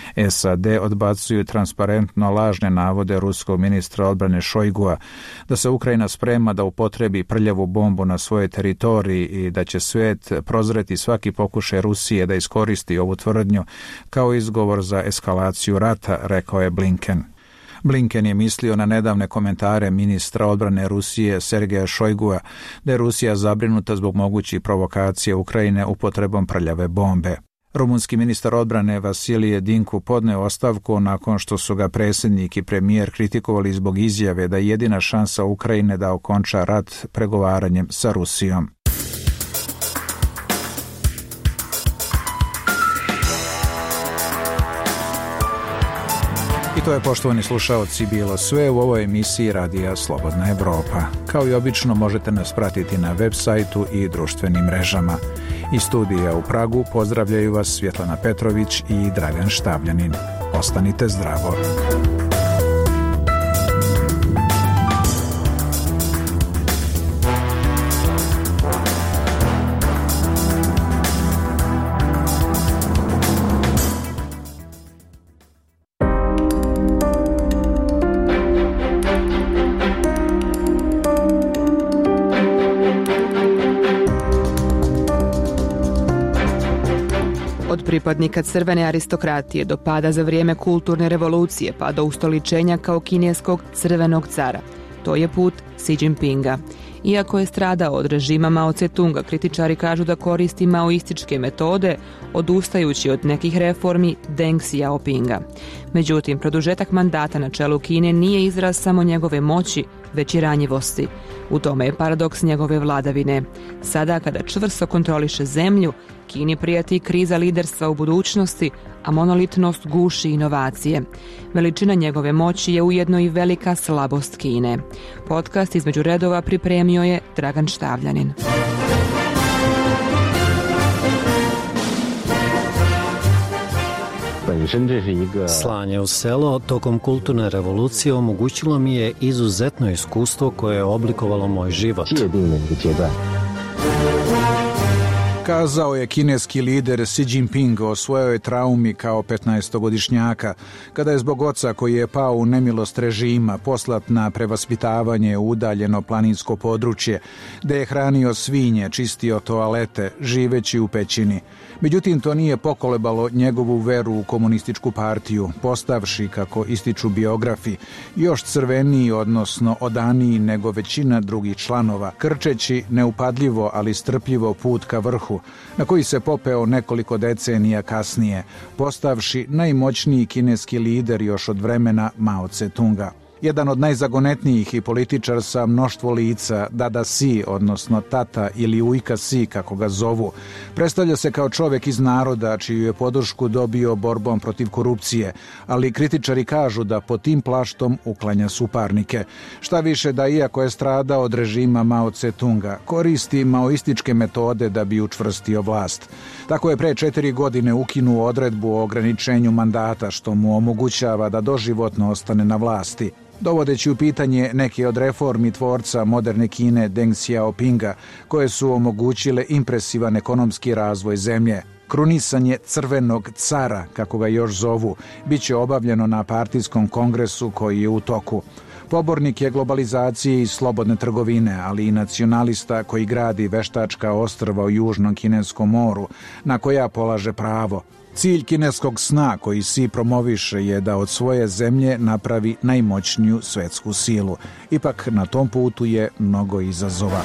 [SPEAKER 1] S A D odbacuju transparentno lažne navode ruskog ministra odbrane Šojgua da se Ukrajina sprema da upotrebi prljavu bombu na svojoj teritoriji i da će svijet prozreti svaki pokušaj Rusije da iskoristi ovu tvrdnju kao izgovor za eskalaciju rata, rekao je Blinken. Blinken je mislio na nedavne komentare ministra odbrane Rusije Sergeja Šojgua da je Rusija zabrinuta zbog mogućih provokacija Ukrajine upotrebom prljave bombe. Rumunski ministar odbrane Vasilije Dinku podneo ostavku nakon što su ga predsjednik i premijer kritikovali zbog izjave da je jedina šansa Ukrajine da okonča rat pregovaranjem sa Rusijom. I to je, poštovani slušaoci, bilo sve u ovoj emisiji Radija Slobodna Evropa. Kao i obično možete nas pratiti na web sajtu i društvenim mrežama. Iz studija u Pragu pozdravljaju vas Svjetlana Petrović i Dragan Štavljanin. Ostanite zdravo.
[SPEAKER 7] Od pripadnika crvene aristokratije do pada za vrijeme kulturne revolucije pa do ustoličenja kao kineskog crvenog cara. To je put Xi Jinpinga. Iako je stradao od režima Mao Tse-tunga, kritičari kažu da koristi maoističke metode, odustajući od nekih reformi Deng Xiaopinga. Međutim, produžetak mandata na čelu Kine nije izraz samo njegove moći, već i ranjivosti. U tome je paradoks njegove vladavine. Sada, kada čvrsto kontroliše zemlju, Kini prijati kriza liderstva u budućnosti, a monolitnost guši inovacije. Veličina njegove moći je ujedno i velika slabost Kine. Podcast između redova pripremio je Dragan Štavljanin.
[SPEAKER 8] Slanje u selo tokom kulturne revolucije omogućilo mi je izuzetno iskustvo koje je oblikovalo moj život.
[SPEAKER 1] Kazao je kineski lider Xi Jinping o svojoj traumi kao petnaestogodišnjaka, kada je zbog oca koji je pao u nemilost režima poslat na prevaspitavanje u udaljeno planinsko područje, gde je hranio svinje, čistio toalete, živeći u pećini. Međutim, to nije pokolebalo njegovu veru u komunističku partiju, postavši, kako ističu biografi, još crveniji, odnosno odaniji nego većina drugih članova, krčeći neupadljivo, ali strpljivo put ka vrhu, na koji se popeo nekoliko decenija kasnije, postavši najmoćniji kineski lider još od vremena Mao Tse-tunga. Jedan od najzagonetnijih i političar sa mnoštvo lica, Dada Xi, odnosno Tata ili Ujka Xi, kako ga zovu, predstavlja se kao čovjek iz naroda čiju je podršku dobio borbom protiv korupcije, ali kritičari kažu da pod tim plaštom uklanja suparnike. Šta više da, iako je stradao od režima Mao Tse-tunga, koristi maoističke metode da bi učvrstio vlast. Tako je pre četiri godine ukinuo odredbu o ograničenju mandata, što mu omogućava da doživotno ostane na vlasti, dovodeći u pitanje neke od reformi tvorca moderne Kine Deng Xiaopinga, koje su omogućile impresivan ekonomski razvoj zemlje. Krunisanje crvenog cara, kako ga još zovu, bit će obavljeno na partijskom kongresu koji je u toku. Pobornik je globalizacije i slobodne trgovine, ali i nacionalista koji gradi veštačka ostrva u Južnom Kineskom moru, na koja polaže pravo. Cilj kineskog sna koji Xi promoviše je da od svoje zemlje napravi najmoćniju svetsku silu. Ipak na tom putu je mnogo izazova.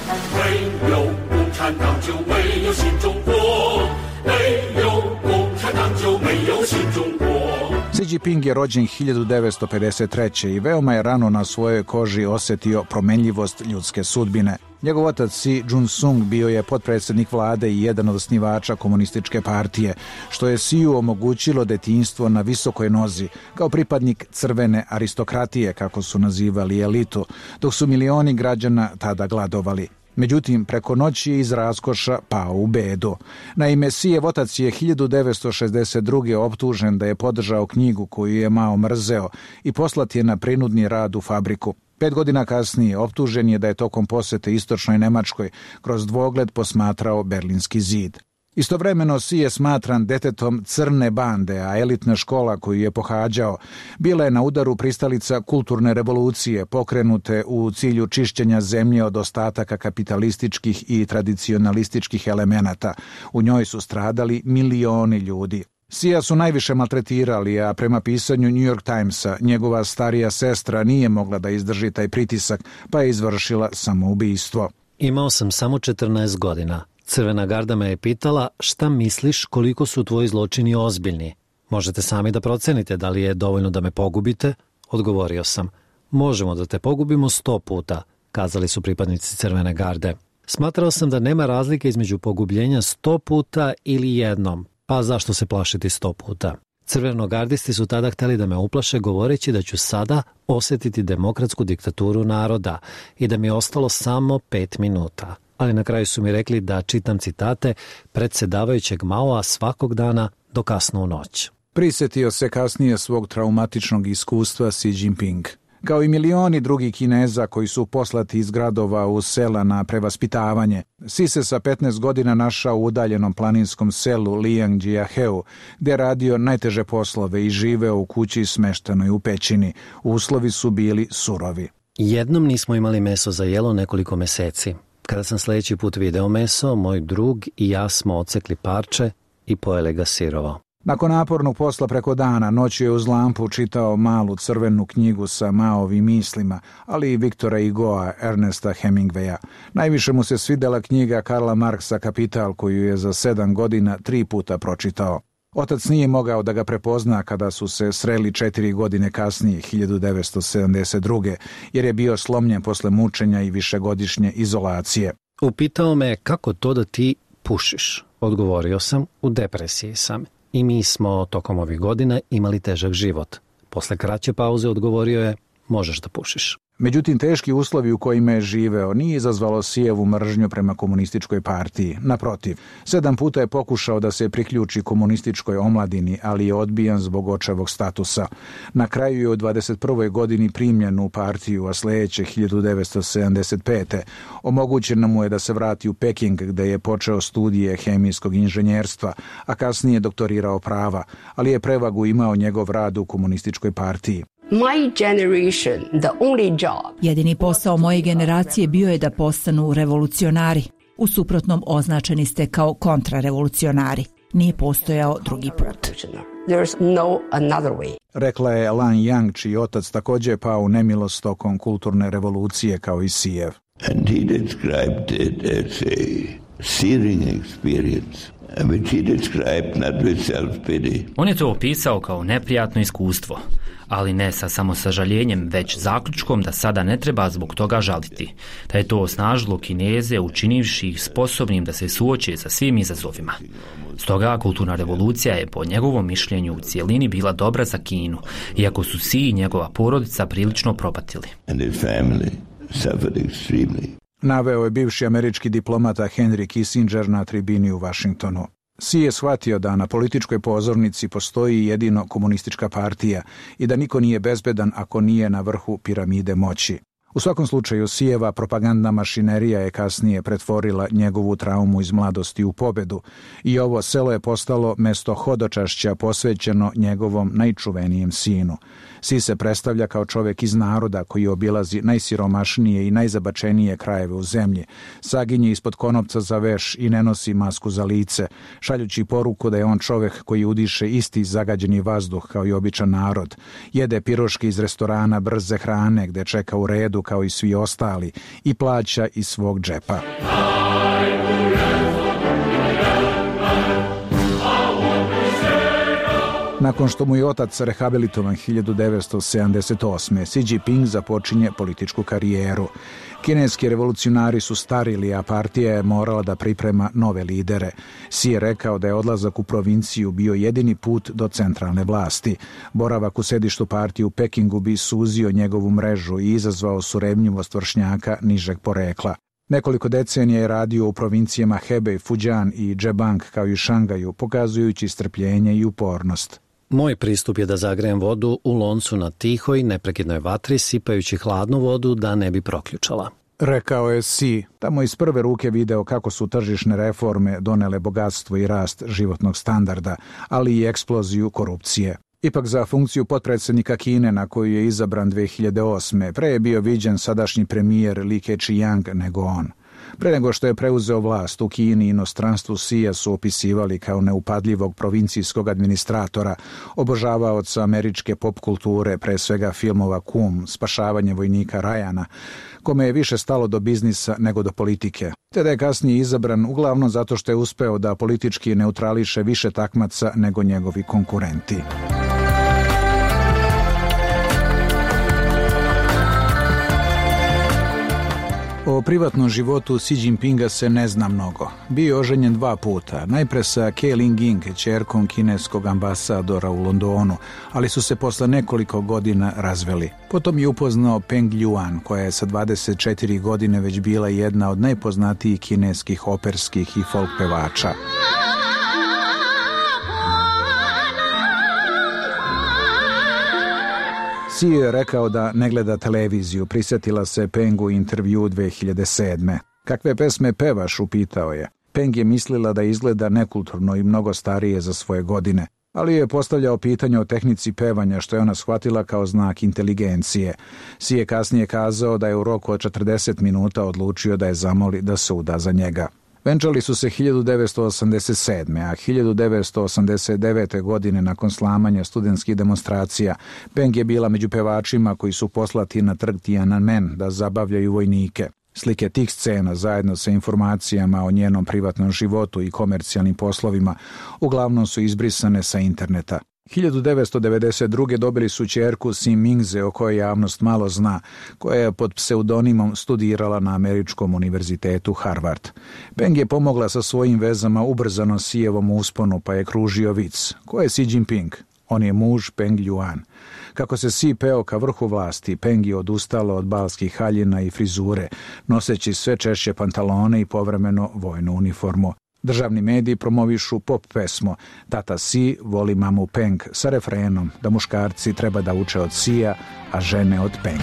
[SPEAKER 1] Xi Jinping je rođen hiljadu devetsto pedeset treće. i veoma je rano na svojoj koži osjetio promenljivost ljudske sudbine. Njegov otac Xi Jun-sung bio je potpredsjednik vlade i jedan od osnivača komunističke partije, što je Xiu omogućilo detinjstvo na visokoj nozi, kao pripadnik crvene aristokratije, kako su nazivali elitu, dok su milioni građana tada gladovali. Međutim, preko noći je iz raskoša pao u bedu. Naime, Xijev otac je hiljadu devetsto šezdeset druge. optužen da je podržao knjigu koju je Mao mrzeo i poslat je na prinudni rad u fabriku. Pet godina kasnije optužen je da je tokom posete istočnoj Nemačkoj kroz dvogled posmatrao Berlinski zid. Istovremeno Xi je smatran detetom crne bande, a elitna škola koju je pohađao bila je na udaru pristalica kulturne revolucije pokrenute u cilju čišćenja zemlje od ostataka kapitalističkih i tradicionalističkih elemenata. U njoj su stradali milioni ljudi. Xija su najviše maltretirali, a prema pisanju New York Timesa, njegova starija sestra nije mogla da izdrži taj pritisak, pa je izvršila samoubistvo.
[SPEAKER 8] Imao sam samo četrnaest godina. Crvena garda me je pitala šta misliš koliko su tvoji zločini ozbiljni. Možete sami da procenite da li je dovoljno da me pogubite? Odgovorio sam. Možemo da te pogubimo sto puta, kazali su pripadnici Crvene garde. Smatrao sam da nema razlike između pogubljenja sto puta ili jednom, pa zašto se plašiti sto puta? Crvenogardisti su tada hteli da me uplaše govoreći da ću sada osjetiti demokratsku diktaturu naroda i da mi je ostalo samo pet minuta. ali na kraju su mi rekli da čitam citate predsjedavajućeg Maoa svakog dana do kasno u noć.
[SPEAKER 1] Prisjetio se kasnije svog traumatičnog iskustva Xi Jinping. Kao i milioni drugih Kineza koji su poslati iz gradova u sela na prevaspitavanje, Xi se sa petnaest godina našao u udaljenom planinskom selu Liangjiaheu, gdje je radio najteže poslove i živeo u kući smeštenoj u pećini. Uslovi su bili surovi.
[SPEAKER 8] Jednom nismo imali meso za jelo nekoliko meseci. Kada sam sljedeći put video meso, moj drug i ja smo ocekli parče i pojeli ga sirovo.
[SPEAKER 1] Nakon napornog posla preko dana, noću je uz lampu čitao malu crvenu knjigu sa Maovim mislima, ali i Viktora Hugoa, Ernesta Hemingwaya. Najviše mu se svidjela knjiga Karla Marksa Kapital, koju je za sedam godina tri puta pročitao. Otac nije mogao da ga prepozna kada su se sreli četiri godine kasnije, hiljadu devetsto sedamdeset druge. jer je bio slomljen posle mučenja i višegodišnje izolacije.
[SPEAKER 8] Upitao me kako to da ti pušiš. Odgovorio sam, u depresiji sam. I mi smo tokom ovih godina imali težak život. Posle kraće pauze odgovorio je, možeš da pušiš.
[SPEAKER 1] Međutim, teški uslovi u kojima je živeo nije izazvalo Xijevu mržnju prema komunističkoj partiji. Naprotiv, sedam puta je pokušao da se priključi komunističkoj omladini, ali je odbijan zbog očevog statusa. Na kraju je u dvadeset prvoj godini primljen u partiju, a sljedeće hiljadu devetsto sedamdeset pete omogućeno mu je da se vrati u Peking, gde je počeo studije hemijskog inženjerstva, a kasnije doktorirao prava, ali je prevagu imao njegov rad u komunističkoj partiji.
[SPEAKER 2] My generation, the only job. Jedini posao moje generacije bio je da postanu revolucionari. U suprotnom označeni ste kao kontrarevolucionari. Nije postojao drugi put.
[SPEAKER 21] There's no another way.
[SPEAKER 1] Rekla je Lan Yang, čiji otac također pao u nemilost tokom kulturne revolucije kao i Xijev.
[SPEAKER 9] And he described it as a searing experience, which he described not with self-pity.
[SPEAKER 23] On je to opisao kao neprijatno iskustvo, ali ne sa samosažaljenjem, već zaključkom da sada ne treba zbog toga žaliti, da je to osnažilo Kineze učinivši ih sposobnim da se suoče sa svim izazovima. Stoga kulturna revolucija je po njegovom mišljenju u cijelini bila dobra za Kinu, iako su Xi i njegova porodica prilično propatili.
[SPEAKER 9] And his family suffered extremely.
[SPEAKER 1] Naveo je bivši američki diplomata Henry Kissinger na tribini u Vašingtonu. Xi je shvatio da na političkoj pozornici postoji jedino komunistička partija i da niko nije bezbedan ako nije na vrhu piramide moći. U svakom slučaju, Xijeva propagandna mašinerija je kasnije pretvorila njegovu traumu iz mladosti u pobedu i ovo selo je postalo mesto hodočašća posvećeno njegovom najčuvenijem sinu. Xi se predstavlja kao čovjek iz naroda koji obilazi najsiromašnije i najzabačenije krajeve u zemlji, saginje ispod konopca za veš i ne nosi masku za lice, šaljući poruku da je on čovjek koji udiše isti zagađeni vazduh kao i običan narod, jede piroške iz restorana brze hrane gde čeka u redu kao i svi ostali i plaća iz svog džepa. Nakon što mu je otac rehabilitovan hiljadu devetsto sedamdeset osme. Xi Jinping započinje političku karijeru. Kineski revolucionari su starili, a partija je morala da priprema nove lidere. Xi je rekao da je odlazak u provinciju bio jedini put do centralne vlasti. Boravak u sedištu partije u Pekingu bi suzio njegovu mrežu i izazvao surevnjivost vršnjaka nižeg porekla. Nekoliko decenija je radio u provincijama Hebei, Fujian i Zhejiang kao i Šangaju, pokazujući strpljenje i upornost.
[SPEAKER 8] Moj pristup je da zagrejem vodu u loncu na tihoj, neprekidnoj vatri, sipajući hladnu vodu da ne bi proključala.
[SPEAKER 1] Rekao je Xi, tamo iz prve ruke video kako su tržišne reforme donele bogatstvo i rast životnog standarda, ali i eksploziju korupcije. Ipak za funkciju potpredsjednika Kine, na koju je izabran dve hiljade osme. pre je bio viđen sadašnji premijer Li Keqiang nego on. Pre nego što je preuzeo vlast u Kini, inostranstvu Xija su opisivali kao neupadljivog provincijskog administratora, obožavaoca američke pop kulture, pre svega filmova Kum, Spašavanje vojnika Ryana, kome je više stalo do biznisa nego do politike. Te da je kasnije izabran uglavnom zato što je uspeo da politički neutrališe više takmaca nego njegovi konkurenti. O O privatnom životu Xi Jinpinga se ne zna mnogo. Bio je oženjen dva puta, najpre sa Ke Ling-ing, ćerkom kineskog ambasadora u Londonu, ali su se posle nekoliko godina razveli. Potom je upoznao Peng Ljuan, koja je sa dvadeset četiri godine već bila jedna od najpoznatijih kineskih operskih i folk pevača. Xi je rekao da ne gleda televiziju, prisjetila se Pengu intervju dve hiljade sedme. Kakve pesme pevaš, upitao je. Peng je mislila da izgleda nekulturno i mnogo starije za svoje godine, ali je postavljao pitanje o tehnici pevanja, što je ona shvatila kao znak inteligencije. Xi je kasnije kazao da je u roku od četrdeset minuta odlučio da je zamoli da se uda za njega. Venčali su se hiljadu devetsto osamdeset sedme. a hiljadu devetsto osamdeset devete. godine nakon slamanja studentskih demonstracija, Peng je bila među pevačima koji su poslati na trg Tiananmen da zabavljaju vojnike. Slike tih scena, zajedno sa informacijama o njenom privatnom životu i komercijalnim poslovima, uglavnom su izbrisane sa interneta. hiljadu devetsto devedeset druge. dobili su ćerku Xi Mingze, o kojoj javnost malo zna, koja je pod pseudonimom studirala na Američkom univerzitetu Harvard. Peng je pomogla sa svojim vezama ubrzano Xijevom usponu, pa je kružio vic. Ko je Xi Jinping? On je muž Peng Ljuan. Kako se Xi peo ka vrhu vlasti, Peng je odustala od balskih haljina i frizure, noseći sve češće pantalone i povremeno vojnu uniformu. Državni mediji promovišu pop pesmu Tata Xi voli mamu Peng sa refrenom da muškarci treba da uče od Xija, a žene od Peng.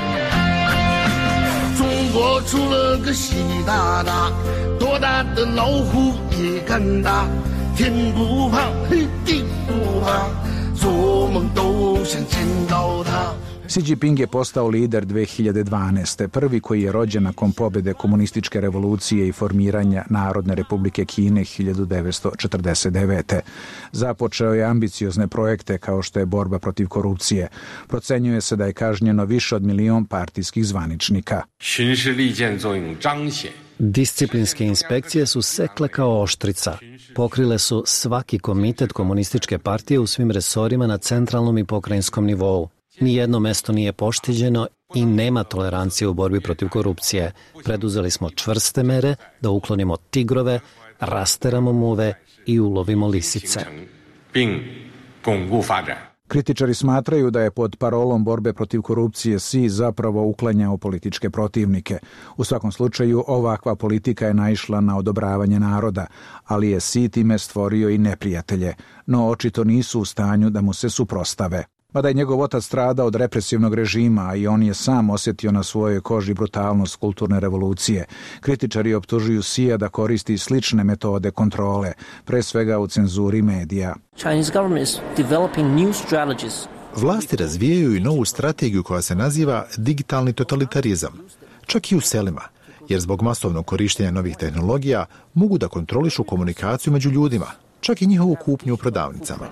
[SPEAKER 1] Xi Jinping je postao lider dve hiljade dvanaeste. prvi koji je rođen nakon pobjede komunističke revolucije i formiranja Narodne republike Kine hiljadu devetsto četrdeset devete. Započeo je ambiciozne projekte kao što je borba protiv korupcije. Procenjuje se da je kažnjeno više od milion partijskih zvaničnika.
[SPEAKER 8] Disciplinske inspekcije su sekle kao oštrica. Pokrile su svaki komitet komunističke partije u svim resorima na centralnom i pokrajinskom nivou. Nijedno mesto nije poštiđeno i nema tolerancije u borbi protiv korupcije. Preduzeli smo čvrste mere da uklonimo tigrove, rasteramo muve i ulovimo lisice.
[SPEAKER 1] Kritičari smatraju da je pod parolom borbe protiv korupcije Xi zapravo uklanjao političke protivnike. U svakom slučaju, ovakva politika je naišla na odobravanje naroda, ali je Xi time stvorio i neprijatelje, no očito nisu u stanju da mu se suprostave. Mada je njegov otac stradao od represivnog režima i on je sam osjetio na svojoj koži brutalnost kulturne revolucije, kritičari optužuju Xija da koristi slične metode kontrole, pre svega u cenzuri medija.
[SPEAKER 10] Vlasti razvijaju i novu strategiju koja se naziva digitalni totalitarizam, čak i u selima, jer zbog masovnog korištenja novih tehnologija mogu da kontrolišu komunikaciju među ljudima, čak i njihovu kupnju u prodavnicama.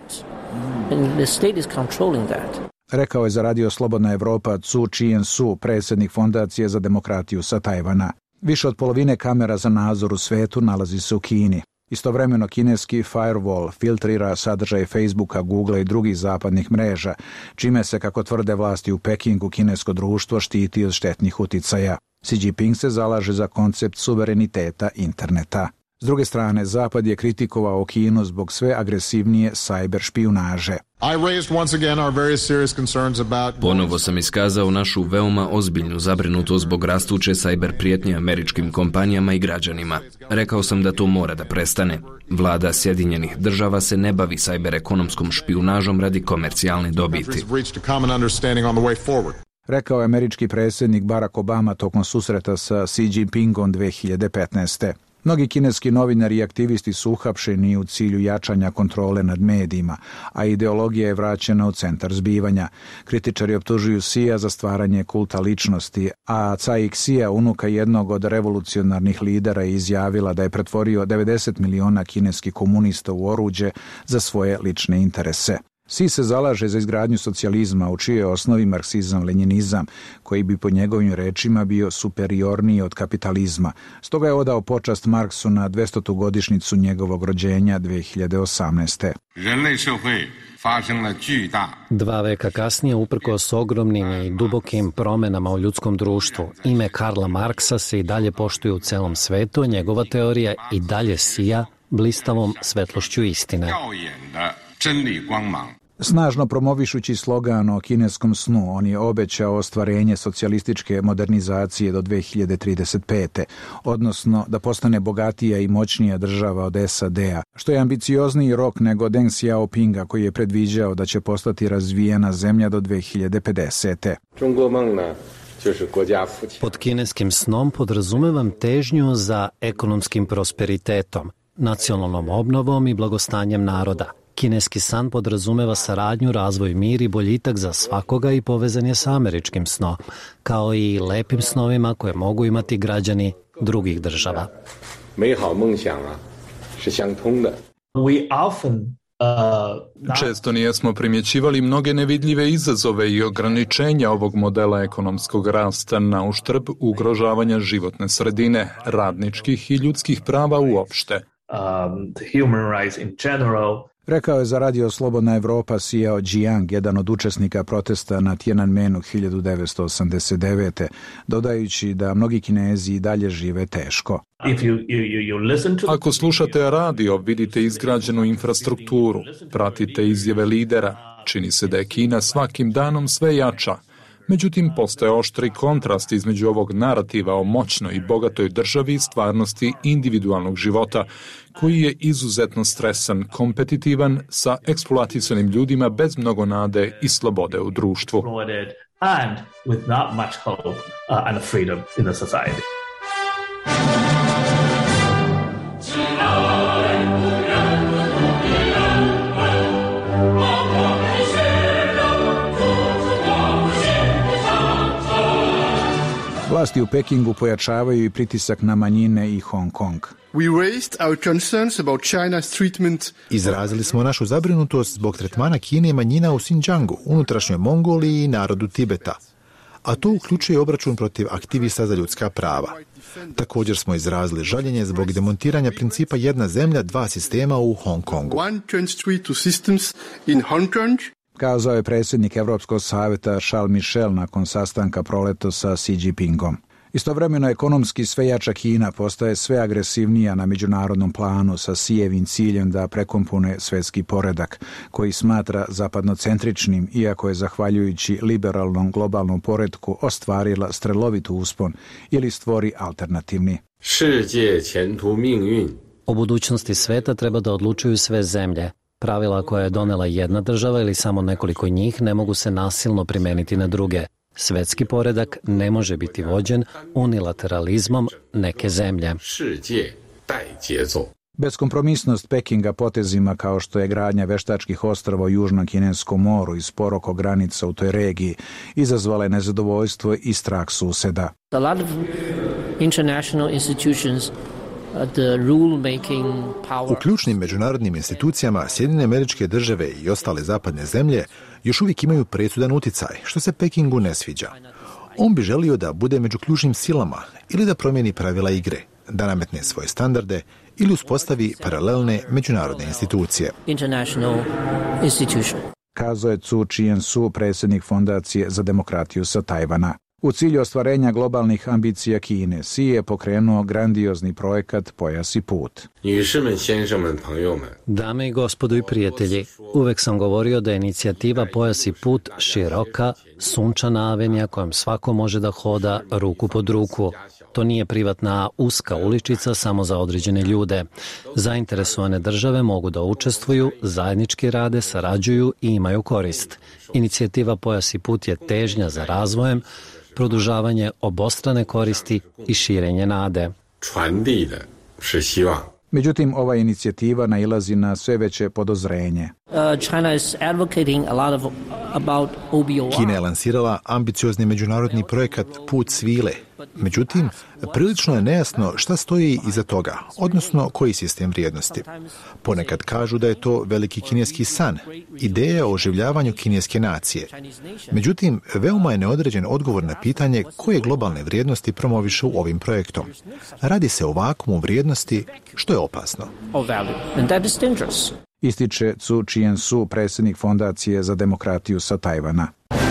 [SPEAKER 1] Rekao je za radio Slobodna Evropa Cu Chien-su, predsjednik Fondacije za demokratiju sa Tajvana. Više od polovine kamera za nadzor u svetu nalazi se u Kini. Istovremeno kineski firewall filtrira sadržaj Facebooka, Googlea i drugih zapadnih mreža, čime se, kako tvrde vlasti u Pekingu, kinesko društvo štiti od štetnih uticaja. Xi Jinping se zalaže za koncept suvereniteta interneta. S druge strane, Zapad je kritikovao Kinu zbog sve agresivnije sajber špijunaže.
[SPEAKER 11] Ponovo sam iskazao našu veoma ozbiljnu zabrinutost zbog rastuće sajber prijetnje američkim kompanijama i građanima. Rekao sam da to mora da prestane. Vlada Sjedinjenih država se ne bavi sajber ekonomskom špijunažom radi komercijalne dobiti.
[SPEAKER 1] Rekao je američki predsjednik Barack Obama tokom susreta sa Xi Jinpingom dve hiljade petnaeste. Mnogi kineski novinari i aktivisti su uhapšeni u cilju jačanja kontrole nad medijima, a ideologija je vraćena u centar zbivanja. Kritičari optužuju Xija za stvaranje kulta ličnosti, a Cai Xia, unuka jednog od revolucionarnih lidera, je izjavila da je pretvorio devedeset miliona kineskih komunista u oruđe za svoje lične interese. Si se zalaže za izgradnju socijalizma u čijoj osnovi marksizam-lenjinizam, koji bi po njegovim rečima bio superiorniji od kapitalizma. Stoga je odao počast Marksu na dvestotu godišnjicu njegovog rođenja dve hiljade osamnaeste.
[SPEAKER 8] Dva veka kasnije, uprkos ogromnim i dubokim promenama u ljudskom društvu, ime Karla Marksa se i dalje poštuje u celom svetu, njegova teorija i dalje sija blistavom svetlošću istine.
[SPEAKER 1] Snažno promovišući slogan o kineskom snu, on je obećao ostvarenje socijalističke modernizacije do dve hiljade trideset pete. odnosno da postane bogatija i moćnija država od S A D-a, što je ambiciozniji rok nego Deng Xiaopinga koji je predviđao da će postati razvijena zemlja do dve hiljade pedesete.
[SPEAKER 8] Pod kineskim snom podrazumevam težnju za ekonomskim prosperitetom, nacionalnom obnovom i blagostanjem naroda. Kineski san podrazumeva saradnju, razvoj, mir i boljitak za svakoga i povezan je sa američkim snom, kao i lepim snovima koje mogu imati građani drugih država.
[SPEAKER 13] Često nijesmo primjećivali mnoge nevidljive izazove i ograničenja ovog modela ekonomskog rasta na uštrb ugrožavanja životne sredine, radničkih i ljudskih prava uopšte.
[SPEAKER 1] Rekao je za radio Slobodna Evropa Xiao Jiang, jedan od učesnika protesta na Tiananmenu hiljadu devetsto osamdeset devete, dodajući da mnogi Kinezi i dalje žive teško.
[SPEAKER 13] Ako slušate radio, vidite izgrađenu infrastrukturu, pratite izjave lidera, čini se da je Kina svakim danom sve jača. Međutim, postoje oštri kontrast između ovog narativa o moćnoj i bogatoj državi i stvarnosti individualnog života, koji je izuzetno stresan, kompetitivan, sa eksploatisanim ljudima bez mnogo nade i slobode u društvu.
[SPEAKER 1] Vlasti u Pekingu pojačavaju i pritisak na manjine i Hong Kong.
[SPEAKER 10] Izrazili smo našu zabrinutost zbog tretmana Kine i manjina u Xinjiangu, unutrašnjoj Mongoliji i narodu Tibeta. A to uključuje obračun protiv aktivista za ljudska prava. Također smo izrazili žaljenje zbog demontiranja principa jedna zemlja, dva sistema u Hong Kongu.
[SPEAKER 1] Kazao je predsjednik Evropskog savjeta Charles Michel nakon sastanka proleto sa Xi Jinpingom. Istovremeno ekonomski sve jača Kina postaje sve agresivnija na međunarodnom planu sa Xijevim ciljem da prekompone svjetski poredak, koji smatra zapadnocentričnim, iako je zahvaljujući liberalnom globalnom poretku ostvarila strelovit uspon ili stvori alternativni.
[SPEAKER 8] O budućnosti sveta treba da odlučuju sve zemlje. Pravila koja je donela jedna država ili samo nekoliko njih ne mogu se nasilno primeniti na druge. Svetski poredak ne može biti vođen unilateralizmom neke zemlje.
[SPEAKER 1] Beskompromisnost Pekinga potezima kao što je gradnja veštačkih ostrava u Južnom Kineskom moru i spor oko granica u toj regiji izazvala je nezadovoljstvo i strah suseda.
[SPEAKER 15] A lot of international institutions
[SPEAKER 10] U ključnim međunarodnim institucijama Sjedinjene Američke Države i ostale zapadne zemlje još uvijek imaju presudan uticaj, što se Pekingu ne sviđa. On bi želio da bude među ključnim silama ili da promijeni pravila igre, da nametne svoje standarde ili uspostavi paralelne međunarodne institucije.
[SPEAKER 1] Kazao je Cu Chien-su, predsjednik Fondacije za demokratiju sa Tajvana. U cilju ostvarenja globalnih ambicija Kine, Xi je pokrenuo grandiozni projekat Pojas i put.
[SPEAKER 8] Dame i gospodo i prijatelji, uvek sam govorio da je inicijativa Pojas i put široka, sunčana avenija kojom svako može da hoda ruku pod ruku. To nije privatna uska uličica samo za određene ljude. Zainteresovane države mogu da učestvuju, zajednički rade, sarađuju i imaju korist. Inicijativa Pojas i put je težnja za razvojem, produžavanje obostrane koristi i širenje nade.
[SPEAKER 1] Međutim, ova inicijativa nailazi na sve veće podozrenje.
[SPEAKER 10] Kina je lansirala ambiciozni međunarodni projekat Put svile. Međutim, prilično je nejasno šta stoji iza toga, odnosno koji sistem vrijednosti. Ponekad kažu da je to veliki kineski san, ideja o oživljavanju kineske nacije. Međutim, veoma je neodređen odgovor na pitanje koje globalne vrijednosti promoviše u ovim projektom. Radi se o vakuumu vrijednosti, što je opasno.
[SPEAKER 1] Ističe Cu Chien-su, predsjednik Fondacije za demokratiju sa Tajvana.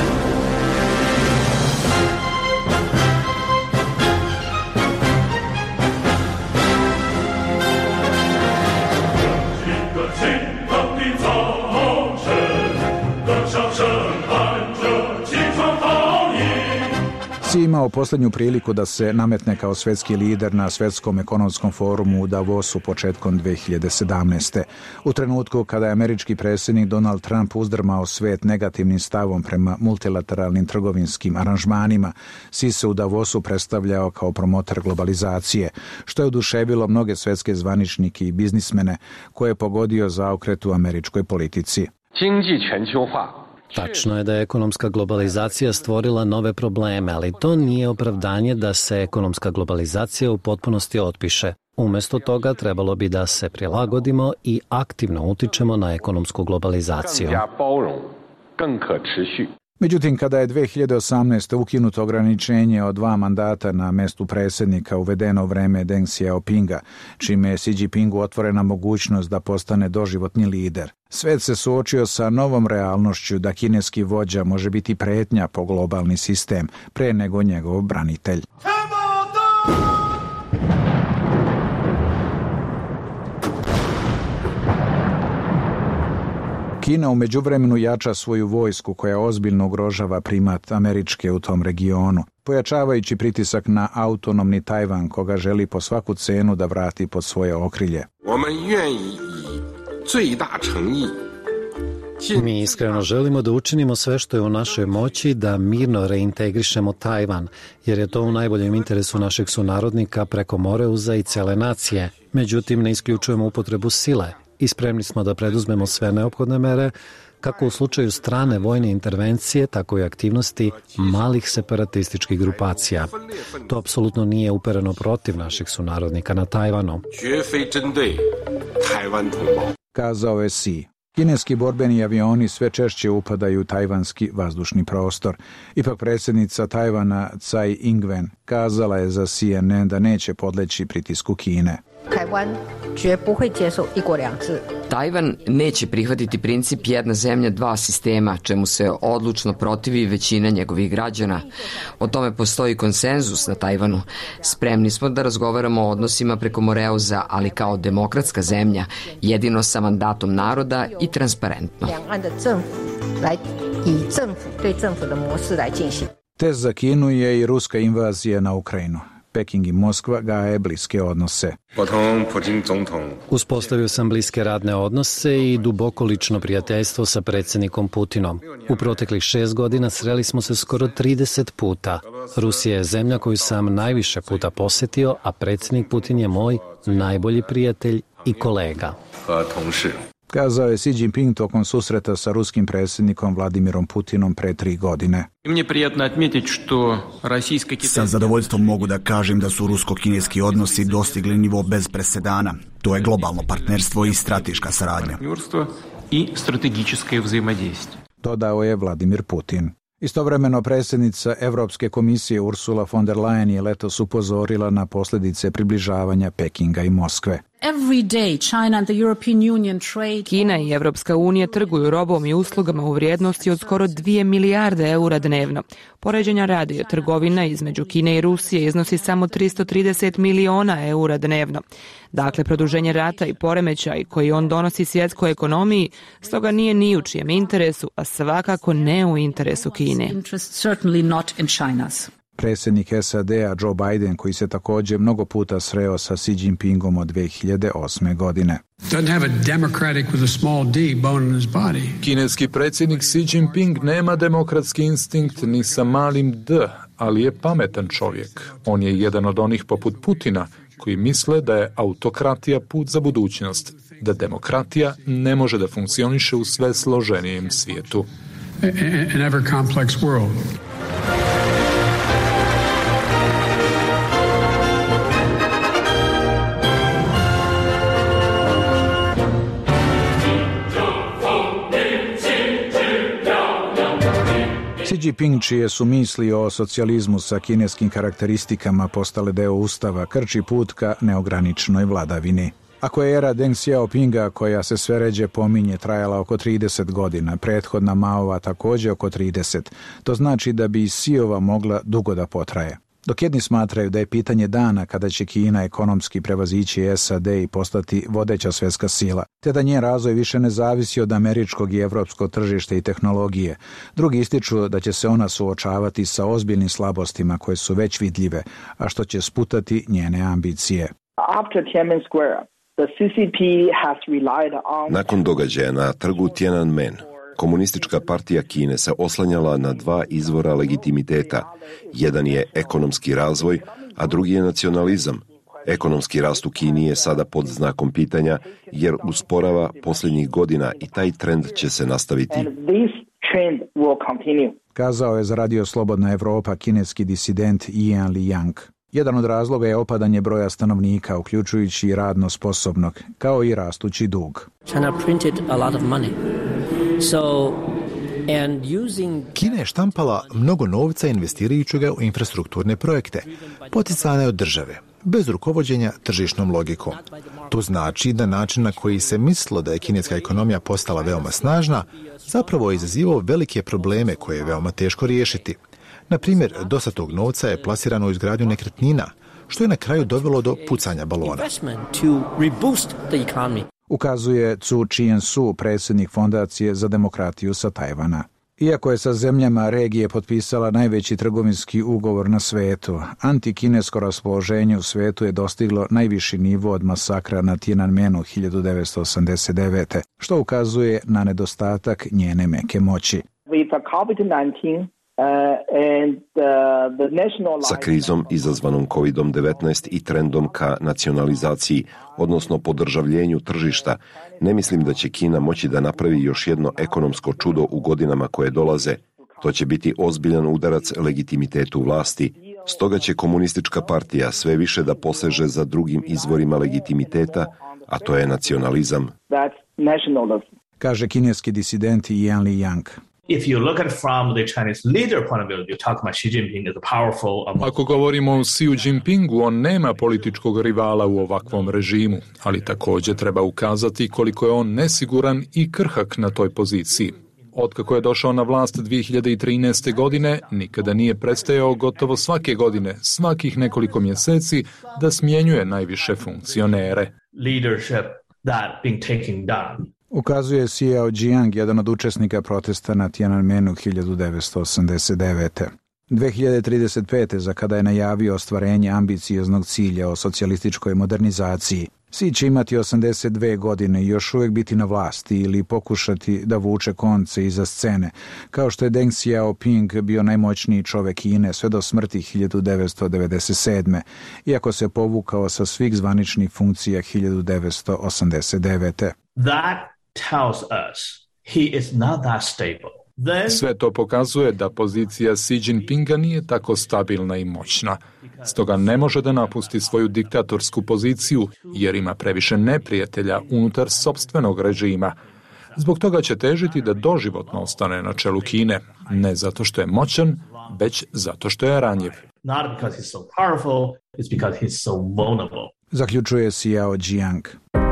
[SPEAKER 1] Xi imao posljednju priliku da se nametne kao svjetski lider na svjetskom ekonomskom forumu u Davosu početkom dve hiljade sedamnaeste. U trenutku kada je američki predsjednik Donald Trump uzdrmao svijet negativnim stavom prema multilateralnim trgovinskim aranžmanima, Xi se u Davosu predstavljao kao promotor globalizacije, što je oduševilo mnoge svjetske zvaničnike i biznismene koje je pogodio zaokret u američkoj politici.
[SPEAKER 8] Tačno je da je ekonomska globalizacija stvorila nove probleme, ali to nije opravdanje da se ekonomska globalizacija u potpunosti otpiše. Umjesto toga trebalo bi da se prilagodimo i aktivno utičemo na ekonomsku globalizaciju.
[SPEAKER 1] Međutim, kada je dve hiljade osamnaeste. ukinuto ograničenje od dva mandata na mestu predsjednika uvedeno u vreme Deng Xiaopinga, čime je Xi Jinpingu otvorena mogućnost da postane doživotni lider, svet se suočio sa novom realnošću da kineski vođa može biti pretnja po globalni sistem pre nego njegov branitelj. Kina u međuvremenu jača svoju vojsku koja ozbiljno ugrožava primat Američke u tom regionu, pojačavajući pritisak na autonomni Tajvan koga želi po svaku cenu da vrati pod svoje okrilje.
[SPEAKER 8] Mi iskreno želimo da učinimo sve što je u našoj moći da mirno reintegrišemo Tajvan, jer je to u najboljem interesu našeg sunarodnika preko Moreuza i cele nacije. Međutim, ne isključujemo upotrebu sile i spremni smo da preduzmemo sve neophodne mere, kako u slučaju strane vojne intervencije, tako i aktivnosti malih separatističkih grupacija. To apsolutno nije upereno protiv naših sunarodnika na Tajvanu.
[SPEAKER 1] Kazao je Xi. Kineski borbeni avioni sve češće upadaju u tajvanski vazdušni prostor. Ipak predsjednica Tajvana Tsai Ing-wen kazala je za C N N da neće podleći pritisku Kine.
[SPEAKER 14] Tajvan neće prihvatiti princip jedna zemlja, dva sistema, čemu se odlučno protivi većina njegovih građana. O tome postoji konsenzus na Tajvanu. Spremni smo da razgovaramo o odnosima preko Moreuza, ali kao demokratska zemlja, jedino sa mandatom naroda i transparentno.
[SPEAKER 1] Test za Kinu je i ruska invazija na Ukrajinu. Peking i Moskva gaje bliske odnose.
[SPEAKER 8] Uspostavio sam bliske radne odnose i duboko lično prijateljstvo sa predsjednikom Putinom. U proteklih šest godina sreli smo se skoro trideset puta. Rusija je zemlja koju sam najviše puta posjetio, a predsjednik Putin je moj najbolji prijatelj i kolega.
[SPEAKER 1] Kazao je Xi Jinping tokom susreta sa ruskim predsjednikom Vladimirom Putinom pre tri godine.
[SPEAKER 16] Sa zadovoljstvom mogu da kažem da su rusko-kineski odnosi dostigli nivo bez presedana. To je globalno partnerstvo i strateška saradnja.
[SPEAKER 1] Dodao je Vladimir Putin. Istovremeno predsjednica Evropske komisije Ursula von der Leyen je letos upozorila na posljedice približavanja Pekinga i Moskve.
[SPEAKER 7] Kina i Evropska unija trguju robom i uslugama u vrijednosti od skoro dvije milijarde eura dnevno. Poređenja radi, trgovina između Kine i Rusije iznosi samo tristo trideset miliona eura dnevno. Dakle, produženje rata i poremećaj koji on donosi svjetskoj ekonomiji, stoga nije ni u čijem interesu, a svakako ne u interesu Kine.
[SPEAKER 1] Predsjednik S A D-a Joe Biden, koji se također mnogo puta sreo sa Xi Jinpingom od dve hiljade osme. godine.
[SPEAKER 13] Kineski predsjednik Xi Jinping nema demokratski instinkt ni sa malim d, ali je pametan čovjek. On je jedan od onih poput Putina koji misle da je autokratija put za budućnost. da demokratija ne može da funkcioniše u sve složenijem svijetu.
[SPEAKER 3] An ever complex world.
[SPEAKER 1] Xi Jinping, čije su misli o socijalizmu sa kineskim karakteristikama postale deo ustava, krči put ka neograničenoj vladavini. Ako je era Deng Xiaopinga, koja se sve ređe pominje, trajala oko trideset godina, prethodna Maova također oko trideset, to znači da bi i Xiova mogla dugo da potraje. Dok jedni smatraju da je pitanje dana kada će Kina ekonomski prevazići S A D i postati vodeća svjetska sila, te da njen razvoj više ne zavisi od američkog i evropskog tržišta i tehnologije, drugi ističu da će se ona suočavati sa ozbiljnim slabostima koje su već vidljive, a što će sputati njene ambicije.
[SPEAKER 12] Nakon događaja na trgu Tiananmen, Komunistička partija Kine se oslanjala na dva izvora legitimiteta. Jedan je ekonomski razvoj, a drugi je nacionalizam. Ekonomski rast u Kini je sada pod znakom pitanja jer usporava posljednjih godina i taj trend će se nastaviti.
[SPEAKER 1] Kazao je za Radio Slobodna Evropa kineski disident Yan Liang. Jedan od razloga je opadanje broja stanovnika, uključujući i radno sposobnog, kao i rastući dug.
[SPEAKER 15] China printed a lot of money. So,
[SPEAKER 10] and using... Kina je štampala mnogo novca investirajući ga u infrastrukturne projekte, poticane od države, bez rukovođenja tržišnom logikom. To znači da način na koji se mislilo da je kineska ekonomija postala veoma snažna, zapravo je izazivao velike probleme koje je veoma teško riješiti. Na primjer, dosta tog novca je plasirano u izgradnju nekretnina, što je na kraju dovelo do pucanja balona. Ukazuje Cu Chien-su, predsjednik Fondacije za demokratiju sa Tajvana. Iako je sa zemljama regije potpisala najveći trgovinski ugovor na svetu, antikinesko raspoloženje u svetu je dostiglo najviši nivo od masakra na Tiananmenu hiljadu devetsto osamdeset devete. što ukazuje na nedostatak njene meke moći.
[SPEAKER 12] Sa krizom izazvanom kovid devetnaest i trendom ka nacionalizaciji, odnosno podržavljenju tržišta, ne mislim da će Kina moći da napravi još jedno ekonomsko čudo u godinama koje dolaze. To će biti ozbiljan udarac legitimitetu vlasti. Stoga će komunistička partija sve više da poseže za drugim izvorima legitimiteta, a to je nacionalizam.
[SPEAKER 1] Kaže kineski disident Yan Liang.
[SPEAKER 17] If you look at from the Chinese leader point of view, you talk about Xi Jinping as a powerful...
[SPEAKER 13] Ako govorimo o Xi Jinpingu, on nema političkog rivala u ovakvom režimu, ali također treba ukazati koliko je on nesiguran i krhak na toj poziciji. Otkako je došao na vlast dvije hiljade trinaeste. godine, nikada nije prestajao gotovo svake godine, svakih nekoliko mjeseci, da smjenjuje najviše funkcionere.
[SPEAKER 17] Leadership that being taken down.
[SPEAKER 1] Ukazuje Xiao Jiang, jedan od učesnika protesta na Tiananmenu hiljadu devetsto osamdeset devete. dve hiljade trideset pete. za kada je najavio ostvarenje ambicioznog cilja o socijalističkoj modernizaciji. Xi će imati osamdeset dve godine i još uvijek biti na vlasti ili pokušati da vuče konce iza scene, kao što je Deng Xiaoping bio najmoćniji čovjek Kine sve do smrti hiljadu devetsto devedeset sedme. iako se povukao sa svih zvaničnih funkcija hiljadu devetsto osamdeset devete.
[SPEAKER 17] That tells us he is not that stable. Then...
[SPEAKER 13] Sve to pokazuje da pozicija Xi Jinpinga nije tako stabilna i moćna. Stoga ne može da napusti svoju diktatorsku poziciju jer ima previše neprijatelja unutar sopstvenog režima. Zbog toga će težiti da doživotno ostane na čelu Kine, ne zato što je moćan, već zato što je ranjiv.
[SPEAKER 17] Not because he's so powerful, it's because he's so vulnerable.
[SPEAKER 1] Zaključuje Xiao Jiang.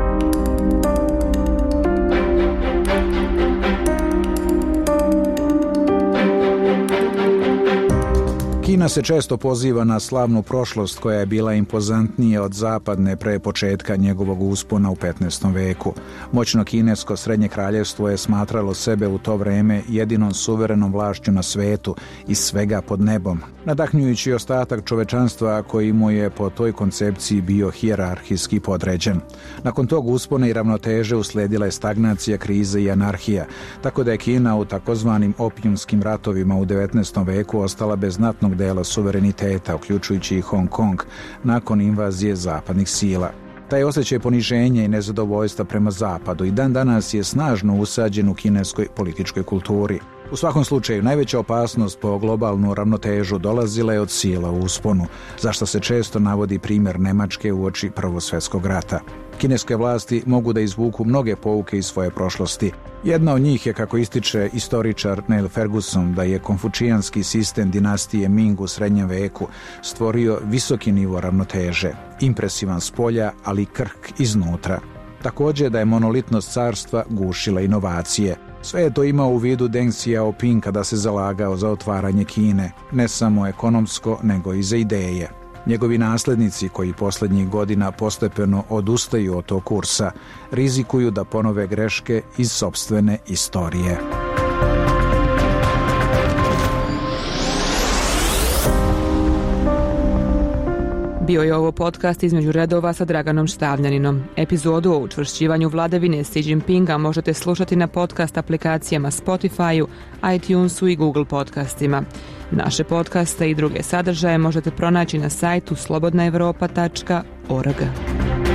[SPEAKER 1] Kina se često poziva na slavnu prošlost koja je bila impozantnija od zapadne pre početka njegovog uspona u petnaestom veku. Moćno kinesko srednje kraljevstvo je smatralo sebe u to vreme jedinom suverenom vlašću na svetu i svega pod nebom, nadahnjujući ostatak čovečanstva koji mu je po toj koncepciji bio hijerarhijski podređen. Nakon tog uspona i ravnoteže usledila je stagnacija, kriza i anarhija, tako da je Kina u takozvanim opijumskim ratovima u devetnaestom veku ostala bez znatnog dela suvereniteta, uključujući i Hong Kong, nakon invazije zapadnih sila. Taj osjećaj poniženja i nezadovoljstva prema zapadu i dan danas je snažno usađen u kineskoj političkoj kulturi. U svakom slučaju, najveća opasnost po globalnu ravnotežu dolazila je od sila u usponu, zašto se često navodi primjer Nemačke uoči Prvog svjetskog rata. Kineske vlasti mogu da izvuku mnoge pouke iz svoje prošlosti. Jedna od njih je, kako ističe istoričar Neil Ferguson, da je konfučijanski sistem dinastije Ming u srednjem veku stvorio visoki nivo ravnoteže, impresivan s polja, ali krhk iznutra. Također da je monolitnost carstva gušila inovacije. Sve je to imao u vidu Deng Xiaoping kada se zalagao za otvaranje Kine, ne samo ekonomsko, nego i za ideje. Njegovi naslednici, koji posljednjih godina postepeno odustaju od tog kursa, rizikuju da ponove greške iz sopstvene istorije.
[SPEAKER 7] Bio je ovo podcast Između redova sa Draganom Štavljaninom. Epizodu o učvršćivanju vladavine Xi Jinpinga možete slušati na podcast aplikacijama Spotify-u, iTunesu i Google podcastima. Naše podcaste i druge sadržaje možete pronaći na sajtu slobodna evropa tačka org.